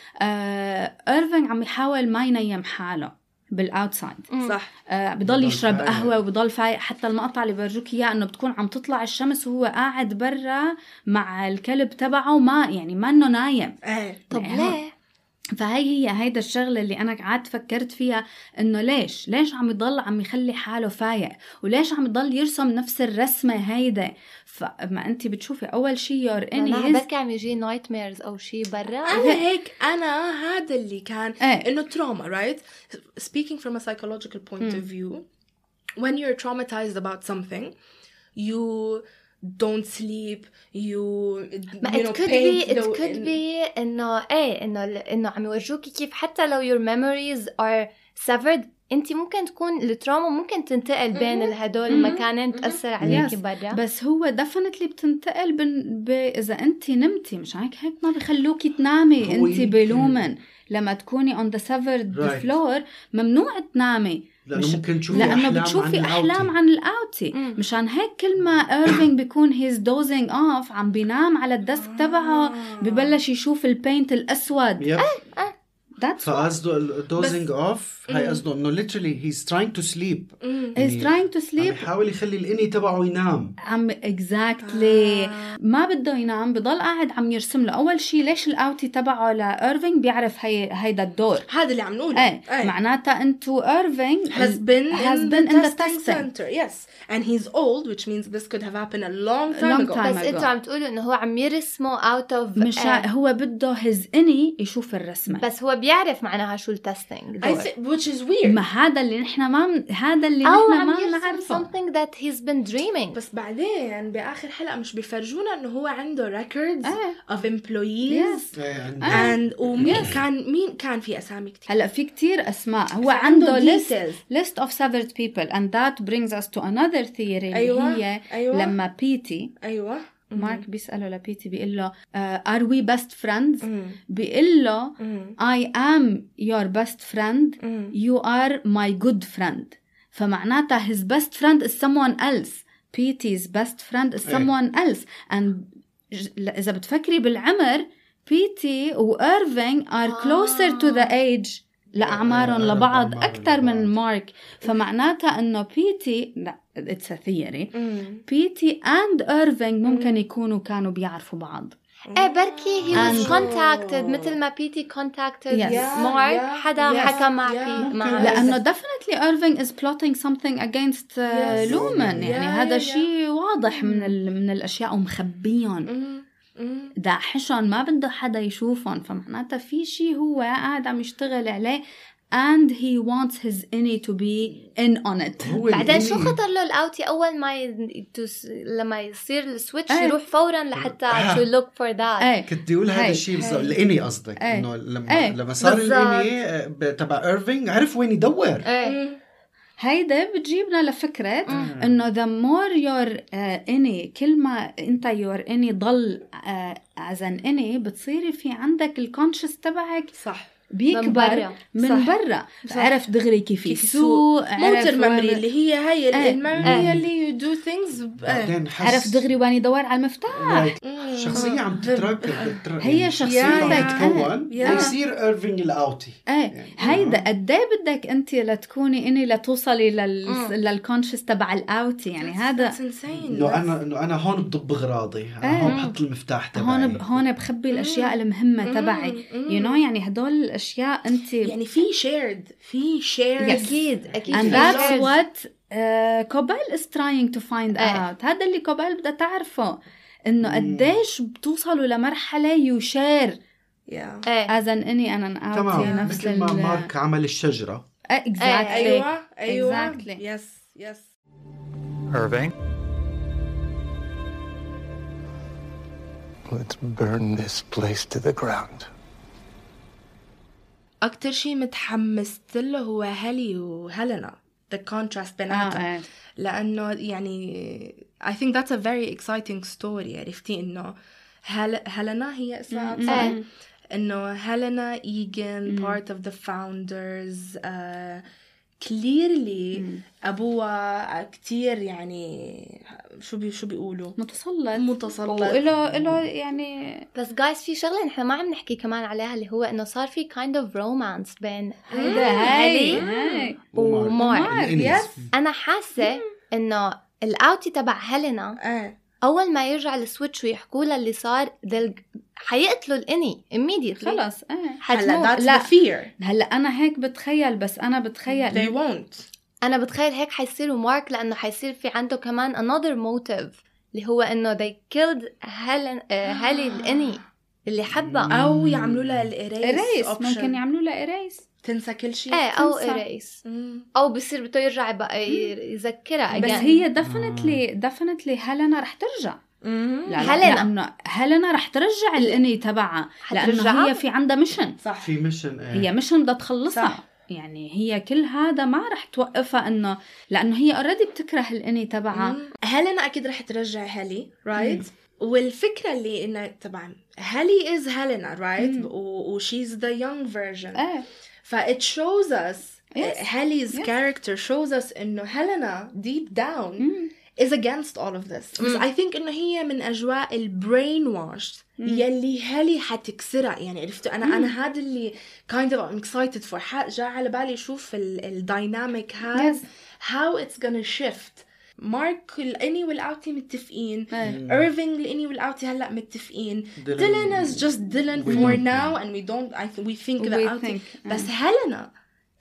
آه إيرفينغ عم يحاول ما ينيم حاله بالاوتسايد صح آه بضل يشرب قهوه وبضل فايق. حتى المقطع اللي برجوك اياه انه بتكون عم تطلع الشمس وهو قاعد برا مع الكلب تبعه ما يعني ما انه نايم. ايه طب ليه؟ فهي هي هيدا الشغله اللي انا قعدت فكرت فيها انه ليش ليش عم يضل عم يخلي حاله فايق وليش عم يضل يرسم نفس الرسمه هيدا. فما انت بتشوفي اول شيء يور اني انا بك عم يجي نايت ميرز او شيء برا. انا هيك انا هذا اللي كان ايه. انه تروما right speaking from a psychological point م. of view when you're traumatized about something you don't sleep you ما you it know, could be it could in... be انه ايه انه انه عم يورجوكي كيف حتى لو your memories are severed انت ممكن تكون التراuma ممكن تنتقل بين الهدول المكانين تأثر عليكي برا. بس هو definitely بتنتقل ب... اذا انت نمتي مش هيك هيك ما بخلوكي تنامي انت بلومن لما تكوني on the severed right. floor ممنوع تنامي لأنه مش... ممكن تشوفي لأنه أحلام بتشوفي عن أحلام عن الأوتي. مشان هيك كل ما إيرفينغ بيكون he's dozing off عم بينام على الديسك تبعه ببلش يشوف البينت الأسود. يب. أه أه فقصده dozing off هاي قصده إنه literally he's trying to sleep. he's trying to sleep. عم يحاول يخلي الإني تبعه ينام. عم exactly آه. ما بده ينام بضل قاعد عم يرسم له. أول شيء ليش الأوتي تبعه لإيرفينغ بيعرف هي هيدا الدور هذا اللي عم نقوله. ايه. ايه. معناتها أنتو إيرفينغ has been has in, been the, in the testing testing center yes and he's old which means this could have happened a long time long ago. time بس أنتوا عم تقولوا إنه هو عم يرسمه out of مش uh, هو بده his إني يشوف الرسمة بس هو بيعرف معناها شو التستينج which is weird. ما هذا اللي نحن ما من... هذا اللي نحن ما بنعرفه something that he's been dreaming. بس بعدين بآخر حلقة مش بيفرجونا إنه هو عنده records آه. of employees yes. and ومين yes. كان مين كان في أسامي كتير. هلا في كتير أسماء هو عنده list list of severed people and that brings us to another theory أيوة. اللي هي أيوة. لما بيتي أيوة مارك بيسأله لبيتي بيقول له uh, are we best friends بيقول له I am your best friend you are my good friend. فمعناتها his best friend is someone else. Petey's best friend is someone else and إذا بتفكري بالعمر بيتي وإيرفينغ are closer to the age لأعمارهم لبعض أكتر من مارك. فمعناتها إنه بيتي لا it's a theory بيتي and إيرفينغ ممكن يكونوا كانوا بيعرفوا بعض. ايه بركي he was contacted مثل ما بيتي contacted مارك حدا حكى مع بي مع لأنه definitely Irving is plotting something against لومن يعني هذا شيء واضح من من الأشياء ومخبيهم داحشهم ما بده حدا يشوفهم. فمعناتها في شيء هو قاعد عم يشتغل عليه and he wants his innie to be in on it. بعدين شو خطر له الأوتي أول ما ي... تس... لما يصير السويتش ايه. يروح فورا لحتى آه. to look for that. ايه. كنت أقول هذا الشيء بالضبط. الإني قصدك ايه. إنه لما ايه. لما صار بالضبط. الإني تبع إيرفينغ عرف وين يدور. ايه. هيدا بتجيبنا لفكرة إنه the more your uh, innie كل ما أنت your innie ضل uh, as an innie بتصيري في عندك الكونشس تبعك صح بيكبر من برا. عرف دغري كيف يسوق، موتر ميموري اللي هي هي ايه. الميموري اللي you do things ب... بعدين عرف دغري وين يدور على المفتاح. شخصية عم تتراكب هي شخصية تتكون يصير إيرفينغ الأوتي. ايه هيدا قد ايه بدك انت لتكوني اني لتوصلي لل للكونشس تبع الاوتي يعني هذا انه انا انه انا هون بضب اغراضي، انا هون بحط المفتاح تبعي، هون ب... هون بخبي الاشياء المهمه تبعي يو نو يعني هدول الاشياء انت يعني في شيرد في شيرد اكيد اكيد and that's what كوبال uh, is trying to find ايه. out. هذا اللي كوبال بدها تعرفه انه قديش بتوصلوا لمرحله يشير yeah. as an innie and an outie. تمام مثل ما مارك عمل الشجرة. exactly. أيوة أيوة exactly. yes yes. Irving? Let's burn this place to the ground. أكتر شيء متحمست له هو هالي وهيلينا the contrast بيناتهم آه. لأنه يعني I think that's a very exciting story. عرفتي إنه هل... هيلينا هي اسمها صح؟ إنه هيلينا إيجن part of the founders uh, clearly أبوها كتير يعني شو بي شو بيقولوا متسلط متسلط وإله إله يعني. بس guys في شغلة نحن ما عم نحكي كمان عليها اللي هو إنه صار في kind of romance بين هيدا ومارك. يس أنا حاسة إنه الأوتي تبع هيلينا آه. أول ما يرجع السويتش ويحكوا له اللي صار دل... حيقتلوا الإني immediately خلص اه هلا that's لا. the fear. هلا أنا هيك بتخيل بس أنا بتخيل they won't. أنا بتخيل هيك حيصيروا مارك لأنه حيصير في عنده كمان another motive اللي هو إنه they killed هالي هالي الإني اللي حبها أو يعملوا لها الإريس إريس ممكن يعملوا لها إريس تنسى كل شيء ايه او إريس او بصير بده يرجع بقى يذكرها بس هي definitely definitely هيلينا رح ترجع. هيلينا لأنه هيلينا رح ترجع الإني تبعها لأنه هي في عندها ميشن. صح في ميشن ايه. هي ميشن بدها تخلصها صح. يعني هي كل هذا ما رح توقفها إنه لأنه هي already بتكره الإني تبعها. هيلينا أكيد رح ترجع هالي right. والفكرة اللي إنه طبعا هالي is هيلينا right و she's the young version. ايه ف it shows us yes. Hallie's yes. character shows us إنه هيلينا deep down mm. is against all of this. mm. بس I think إنه هي من أجواء ال brainwashed mm. يلي هالي حتكسرها يعني عرفتوا أنا mm. أنا هذا اللي kind of I'm excited for. جاء على بالي شوف ال ال dynamic هذا yes. how it's gonna shift. مارك الاني والاوتي متفقين إيرفينغ الاني والاوتي هلا متفقين ديلان is just Dylan for now and we don't I th- we think the outie بس هيلينا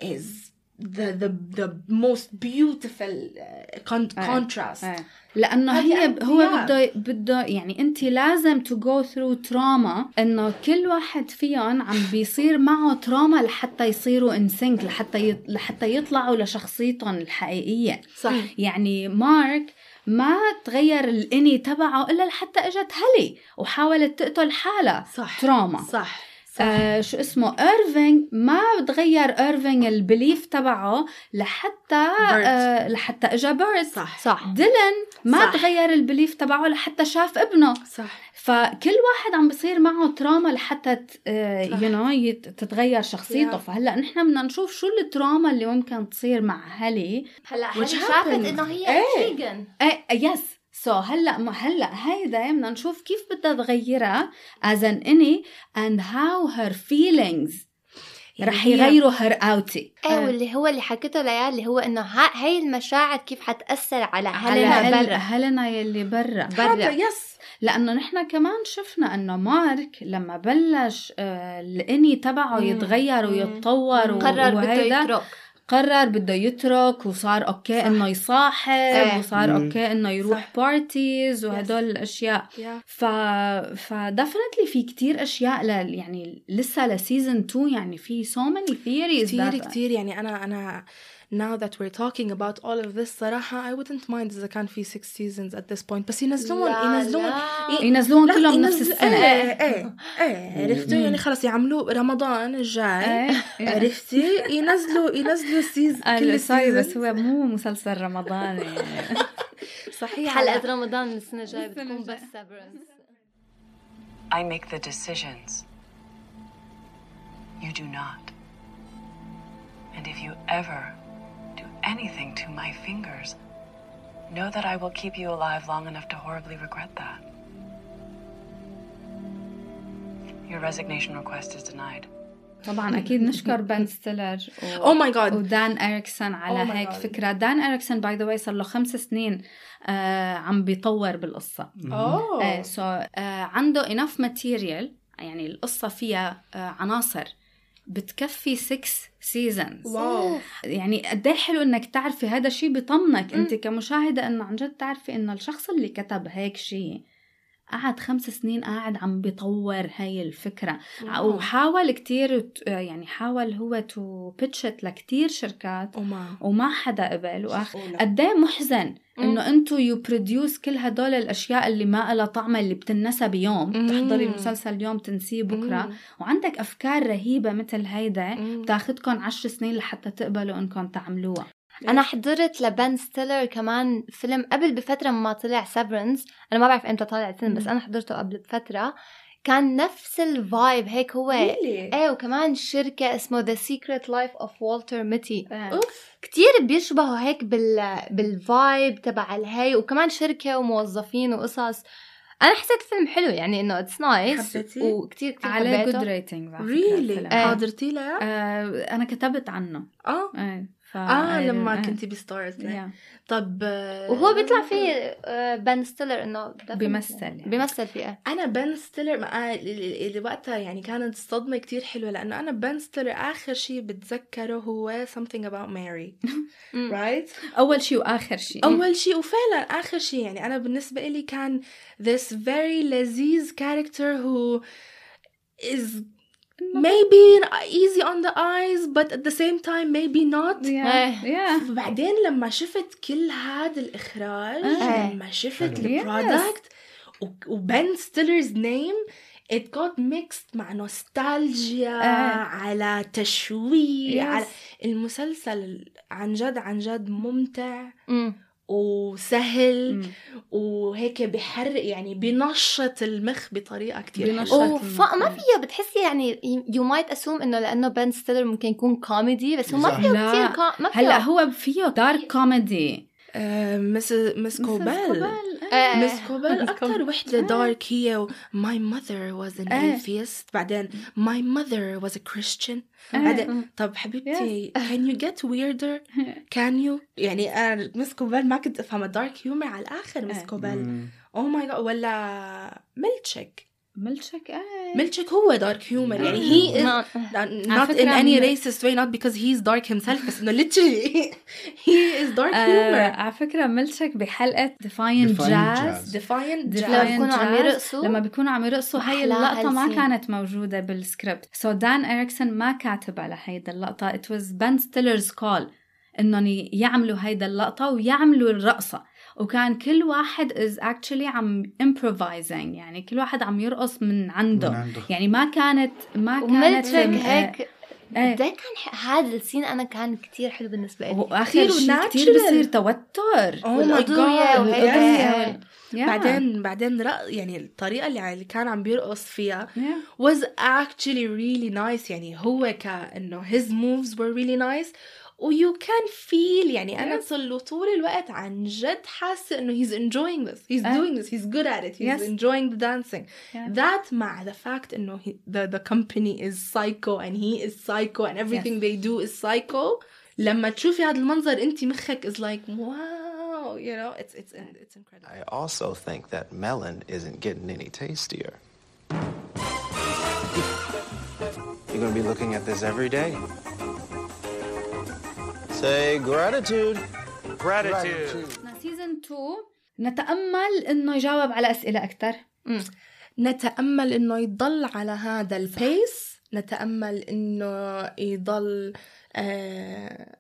is the the the most beautiful uh, con- contrast لأنه هي هو بده بده يعني أنت لازم to go through trauma إنه كل واحد فيهم عم بيصير معه تراما لحتى يصيروا in sync لحتى لحتى يطلعوا لشخصيتهم الحقيقية. صح. يعني مارك ما تغير الإني تبعه إلا لحتى إجت هالي وحاولت تقتل حالها. صح. تراما. صح. آه شو اسمه إيرفينغ ما بتغير إيرفينغ البليف تبعه لحتى آه لحتى إجا بيرد. صح. صح. ديلان ما صح. تغير البليف تبعه لحتى شاف ابنه. صح. فكل واحد عم بصير معه تراما لحتى آه you know تتغير شخصيته. yeah. فهلا نحن بدنا نشوف شو التراما اللي ممكن تصير مع هالي. هلا هالي شافت إنه هي فيجن. ايه يس سو so, هلا ما هلا هيدا بدنا نشوف كيف بدها تغيرها as an innie and how her feelings يعني رح يغيروا her outie. ايه آه. واللي هو اللي حكيته ليا اللي هو انه هاي المشاعر كيف حتأثر على هيلينا برا هيلينا يلي برا برا يس لأنه نحن كمان شفنا أنه مارك لما بلش آه الإني تبعه يتغير ويتطور قرر بده يترك قرر بده يترك وصار أوكي إنه يصاحب إيه. وصار أوكي إنه يروح بارتيز وهدول Yes. الأشياء. Yeah. ف فدفنتلي في كتير أشياء ل... يعني لسه لسيزن تو، يعني في so many theories كتير that... كتير يعني أنا أنا now that we're talking about all of this صراحة I wouldn't mind إذا كان في six seasons at this point، بس ينزلون لا ينزلون لا. ينزلون لا، كلهم نفس ينزل- السنة. ايه ايه ايه عرفتوا يعني خلص يعملوا رمضان الجاي عرفتي ينزلوا ينزلوا سيزن كل سوري بس سيزون هو مو مسلسل رمضاني يعني. صحيح. حلقة رمضان من السنة الجاية بتكون بس Severance. I make the decisions. You do not. And if you ever do anything to my fingers, know that I will keep you alive long enough to horribly regret that. Your resignation request is denied. طبعا أكيد نشكر بن ستيلر و... Oh my God. ودان إريكسون على Oh my هيك God. فكرة. دان إريكسون باي ذا واي صار له خمس سنين آه عم بيطور بالقصة. أوه. آه so آه عنده enough material، يعني القصة فيها آه عناصر بتكفي six seasons. واو. يعني قديه حلو انك تعرفي هذا شيء بيطمنك انت كمشاهدة، انه عن جد تعرفي انه الشخص اللي كتب هيك شيء قعد خمس سنين قاعد عم بيطور هاي الفكرة. واو. وحاول كتير يعني حاول هو تو بيتشت لكتير شركات وما وما حدا قبل. وآخ أوه لا. قديه محزن انه انتو يو بروديوس كل هدول الاشياء اللي ما لها طعمة، اللي بتنسى بيوم، مم. تحضري المسلسل اليوم تنسيه بكرة، مم. وعندك افكار رهيبة مثل هيدا مم. بتاخدكم عشر سنين لحتى تقبلوا انكم تعملوها. أنا حضرت لبن ستيلر كمان فيلم قبل بفترة ما طلع Severance. أنا ما بعرف إمتى طلع الفيلم بس أنا حضرته قبل بفترة. كان نفس الفايب هيك هو. Really? ايه وكمان شركة اسمه The Secret Life of Walter Mitty. أوف. كتير بيشبهوا هيك بال بالفايب تبع الهي، وكمان شركة وموظفين وقصص. أنا حسيت الفيلم حلو يعني إنه it's nice حبيتي؟ وكتير كتير عليه حبيته. good rating. Really? إيه. حاضرتي له؟ آه أنا كتبت عنه. اه آه ف... اه لما آه. كنتي بستارز. Yeah. طب آه، وهو بيطلع فيه آه، بن ستيلر إنه ده بيمثل فيلم- يعني. بيمثل فيه. انا بن ستيلر ما اللي وقتها يعني كانت صدمة كتير حلوة، لأنه أنا بن ستيلر آخر شيء بتذكره هو something about Mary. right? أول شيء وآخر شيء. أول شيء وفعلا آخر شيء. يعني أنا بالنسبة لي كان this very لذيذ character who is maybe easy on the eyes but at the same time maybe not. Yeah. Yeah. بعدين لما شفت كل هذا الإخراج آه. لما شفت حلو. البرودكت وبن ستيلر's name it got mixed مع نوستالجيا آه. على تشويق Yes. على المسلسل. عن جد عن جد ممتع مم. وسهل مم. وهيك بحرق يعني بنشط المخ بطريقة كتير بنشط. حلوة. وما فيها بتحسي يعني you might assume إنه لأنه بن ستيلر ممكن يكون كوميدي بس هو ما فيه لا. كتير كا... ما فيه. هلا هو فيه دارك كوميدي. آه، مس مس كوبال. آه. مس كوبال أكتر كوبال. وحدة دارك هي و my mother was an آه. atheist. بعدين my mother was a Christian. آه. بعدين طب حبيبتي can you get weirder can you يعني أنا مس كوبال ما كنت أفهم الدارك هيومر على الآخر. مس آه. كوبال oh my god. ولا ميلتشيك. ملشك آه. ميلتشيك هو دارك هيومر يعني he is ما- not على in فكرة any من- racist way not because he's dark himself بس إنه literally he is dark آه، humor. على فكرة ملشك بحلقة Defiant Defiant Jazz. Jazz. defiant Defiant لما بيكونوا عم Jazz. يرقصوا. لما بيكونوا عم يرقصوا هاي أحلى اللقطة ما هالسين. كانت موجودة بالسكريبت. so دان إريكسون ما كاتب على هيدا اللقطة. it was Ben Stiller's call إنهم يعملوا هيدا اللقطة ويعملوا الرقصة. وكان كل واحد is actually عم improvising يعني كل واحد عم يرقص من عنده, من عنده. يعني ما كانت ما كانت وملتشك آه، هيك إيه. ده كان ح- هذا السين أنا كان كتير حلو بالنسبة لي. وآخر كتير شيء natural. كتير بصير توتر. oh my والأضوية god وهيك. yes. Yeah. بعدين بعدين رق... يعني الطريقة اللي اللي كان عم بيرقص فيها Yeah. was actually really nice. يعني هو كأنه his moves were really nice و you can feel يعني أنا صلوا طول الوقت عن جد حاسة إنه he's enjoying this he's Uh, doing this he's good at it he's yes. enjoying the dancing. Yeah. that مع the fact إنه he, the the company is psycho and he is psycho and everything Yes. they do is psycho. لما تشوفي هذا المنظر أنت مخك is like wow you know it's it's it's incredible. I also think that melon isn't getting any tastier. You're going to be looking at this every day. Say gratitude. Gratitude. سيزن تو نتأمل إنه يجاوب على أسئلة أكتر. نتأمل إنه يضل على هذا البيس، نتأمل إنه يضل آه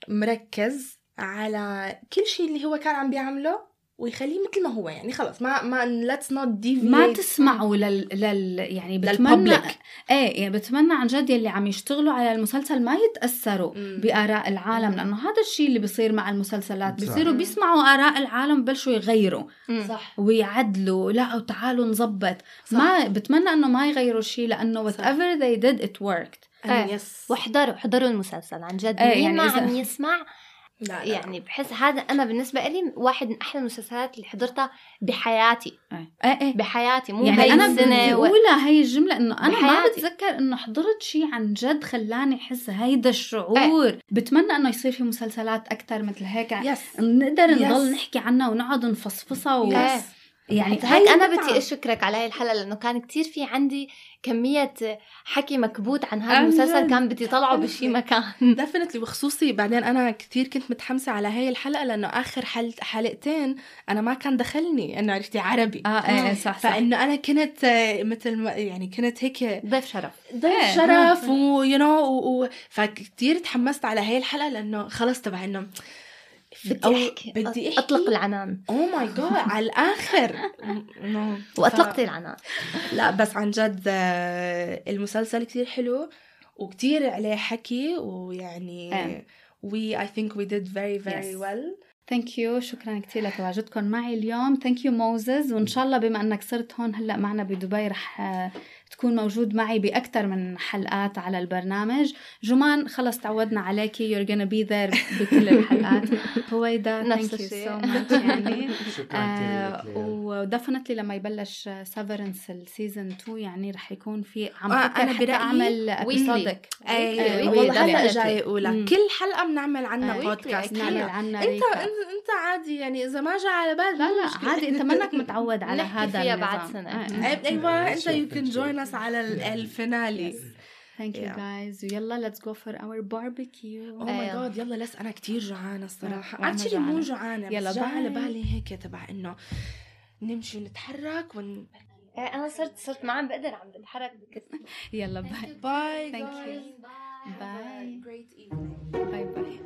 مركز على كل شيء اللي هو كان عم بيعمله ويخليه مثل ما هو، يعني خلاص ما ما let's not deviate، ما تسمعوا لل, لل يعني بتمنى ايه يعني بتمنى عن جد اللي عم يشتغلوا على المسلسل ما يتأثروا مم. بآراء العالم، مم. لأنه هذا الشيء اللي بيصير مع المسلسلات، بيصيروا بيسمعوا آراء العالم بلشوا يغيروا صح. ويعدلوا لا أو تعالوا نظبط، ما بتمنى إنه ما يغيروا شيء، لأنه whatever they did it worked. ايه. واحضروا احضروا المسلسل عن جد. ايه يعني ما عم يسمع لا لا. يعني بحس هذا أنا بالنسبة لي واحد من أحلى المسلسلات اللي حضرتها بحياتي. ايه ايه بحياتي مو يعني هاي أنا السنة و... هاي الجملة إنه أنا بحياتي. ما بتذكر إنه حضرت شيء عن جد خلاني أحس هيدا الشعور. ايه. بتمنى إنه يصير في مسلسلات أكتر مثل هيك yes. نقدر yes. نضل نحكي عنها ونقعد نفصفصها و... yes. يعني هيك أنا بدي أشكرك على هاي الحلقة، لأنه كان كتير في عندي كمية حكي مكبوت عن هذا المسلسل كان بدي طلعه بشي مكان دفنتلي. بخصوصي بعدين أنا كتير كنت متحمسة على هاي الحلقة، لأنه آخر حل... حلقتين أنا ما كان دخلني إنه عرفتي عربي آه إيه صح صح. فإنه أنا كنت مثل ما يعني كنت هيك ضيف شرف ضيف شرف و you know و... و... فكتير تحمست على هاي الحلقة، لأنه خلص تبع إنه بدي أحكي بدي أحكي أطلق العنان. أوه ماي جاد على الآخر وأطلقت العنان. لا بس عن جد المسلسل كتير حلو وكتير عليه حكي، ويعني we I think we did very very yes. well. Thank you. شكرا كتير لتواجدكم معي اليوم. Thank you موزز. وإن شاء الله بما أنك صرت هون هلأ معنا بدبي رح تكون موجود معي بأكتر من حلقات على البرنامج. جمان خلص تعودنا عليكي you're gonna be there بكل الحلقات. هويدا thank you so much يعني آه ودفنتلي لما يبلش سيفرنس السيزن تو يعني رح يكون في عم آه فكر حتى أعمل أبيسودك. أي والله هلأ جاي أقولك كل حلقة بنعمل عنا بودكاست نعمل عنا أنت أنت عادي يعني إذا ما جاء على بالك لا لا عادي أنت منك متعود على هذا النظام بعد سنة. أيوة أنت you can join us على الفينالي. Thank you guys. يلا let's go for our barbecue. Oh my god يلا لس أنا كتير جوعانة الصراحة. actually مو جوعانة يلا جاء على بالي هيك تبع إنه نمشي ونتحرك ون أنا صرت صرت ما عم بقدر عم بتحرك بكثر. يلا باي باي thank you باي great evening باي باي.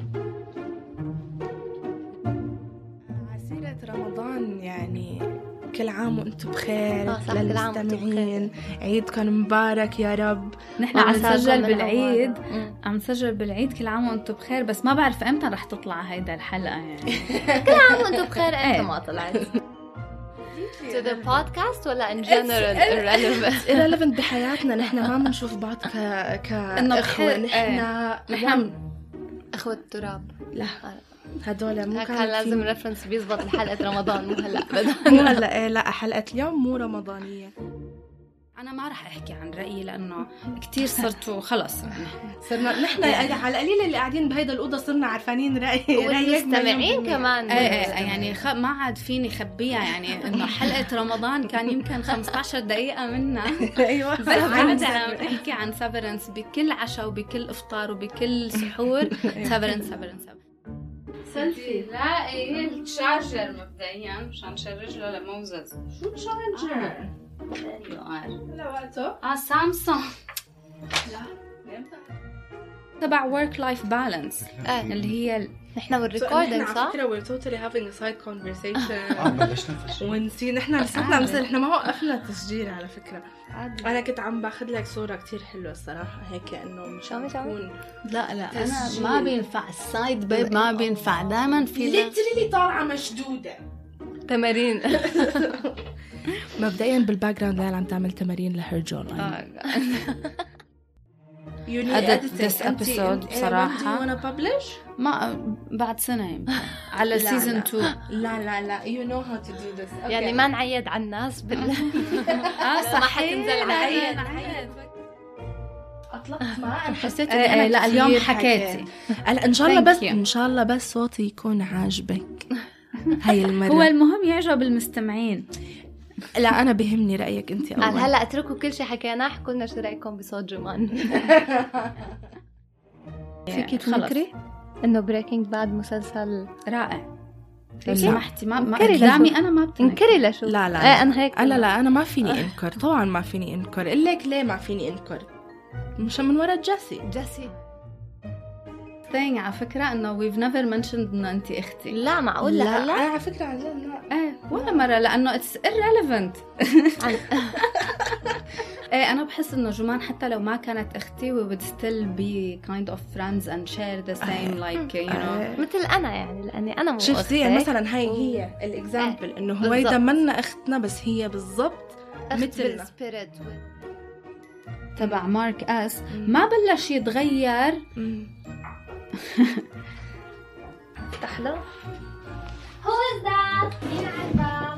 عسيرة رمضان يعني كل عام وانتم بخير للمستمعين، عيدكم مبارك يا رب. نحن عم نسجل بالعيد عم نسجل بالعيد كل عام وانتم بخير، بس ما بعرف امتى رح تطلع هيدا الحلقة يعني كل عام وانتم بخير امتى ما طلعت to the podcast ولا in general irrelevant irrelevant بحياتنا. نحن ما بنشوف بعض ك كأخوة، نحن نحن أخوة التراب. لا هدول مو كان لازم ريفرنس بيزبط لحلقة رمضان مو هلا مو هلا إيه لا حلقة اليوم مو رمضانية. أنا ما رح أحكي عن رأيي لأنه كتير صرتوا خلص صرنا نحن على القليل اللي قاعدين بهيدا الأوضة صرنا عارفانين رأيي والمستمعين كمان. ايه ايه يعني خ... ما عاد فيني خبيها يعني إنه حلقة رمضان كان يمكن خمسة عشر دقيقة منها. أيوة بس عم أحكي عن سيفرنس بكل عشاء وبكل إفطار وبكل سحور. سيفرنس سيفرنس سيلفي لا ايه الشارجر مبدئيا مشان نشرجه لموزز. شو الشارجر؟ لا وقته اه سامسونج لا تبع work life balance آه. اللي هي نحن والريكوردينج صح؟ على فكرة we're totally having a side conversation ونسي نحن لساتنا مثل نحن ما وقفنا التسجيل على فكرة. أنا كنت عم باخذ لك صورة كتير حلوة الصراحة هيك إنه مشان تكون لا لا أنا ما بينفع السايد بيب ما بينفع دائما في ليترلي طالعة مشدودة تمارين. مبدئيا بالباك جراوند عم تعمل تمارين لهير جو لاين. هذا this episode بصراحة do you wanna publish؟ ما بعد سنة يمكن على season two. لا لا لا you know how to do this. okay. يعني ما نعيد على الناس بال آه صح ما حتنزل عيد أطلقت ما أنا حسيت إني أنا لا اليوم حكيتي هلا إن شاء الله بس إن شاء الله بس صوتي يكون عاجبك هاي المرة. هو المهم يعجب المستمعين. لا أنا بهمني رأيك أنت أول. هلا اتركوا كل شيء حكيناه حكوا لنا شو رأيكم بصوت جمان. فيكي تنكري؟ إنه بريكنج باد مسلسل رائع. لا. سمحتي ما ما انكري قدامي لشو. انا ما بتنكر. انكري لشو. لا لا ايه انا هيك. لا لا انا ما فيني انكر، طبعا ما فيني انكر. اقول لك ليه ما فيني انكر؟ مش من ورا جيسي. جيسي thing على فكرة إنه we've never mentioned إنه أنت أختي. لا معقول لا لهلا؟ انا على فكره عن جد لا إيه ولا مرة لأنه it's irrelevant. إيه أنا بحس إنه جمان حتى لو ما كانت أختي we would still be kind of friends and share the same like you know. مثل أنا يعني لأني أنا مو أختك. شفتي مثلا هاي هي الاكزامبل انه هويدا منا اختنا بس هي بالضبط مثلنا. تبع مارك اس ما بلش يتغير. افتح له. Who is that؟ مين على الباب؟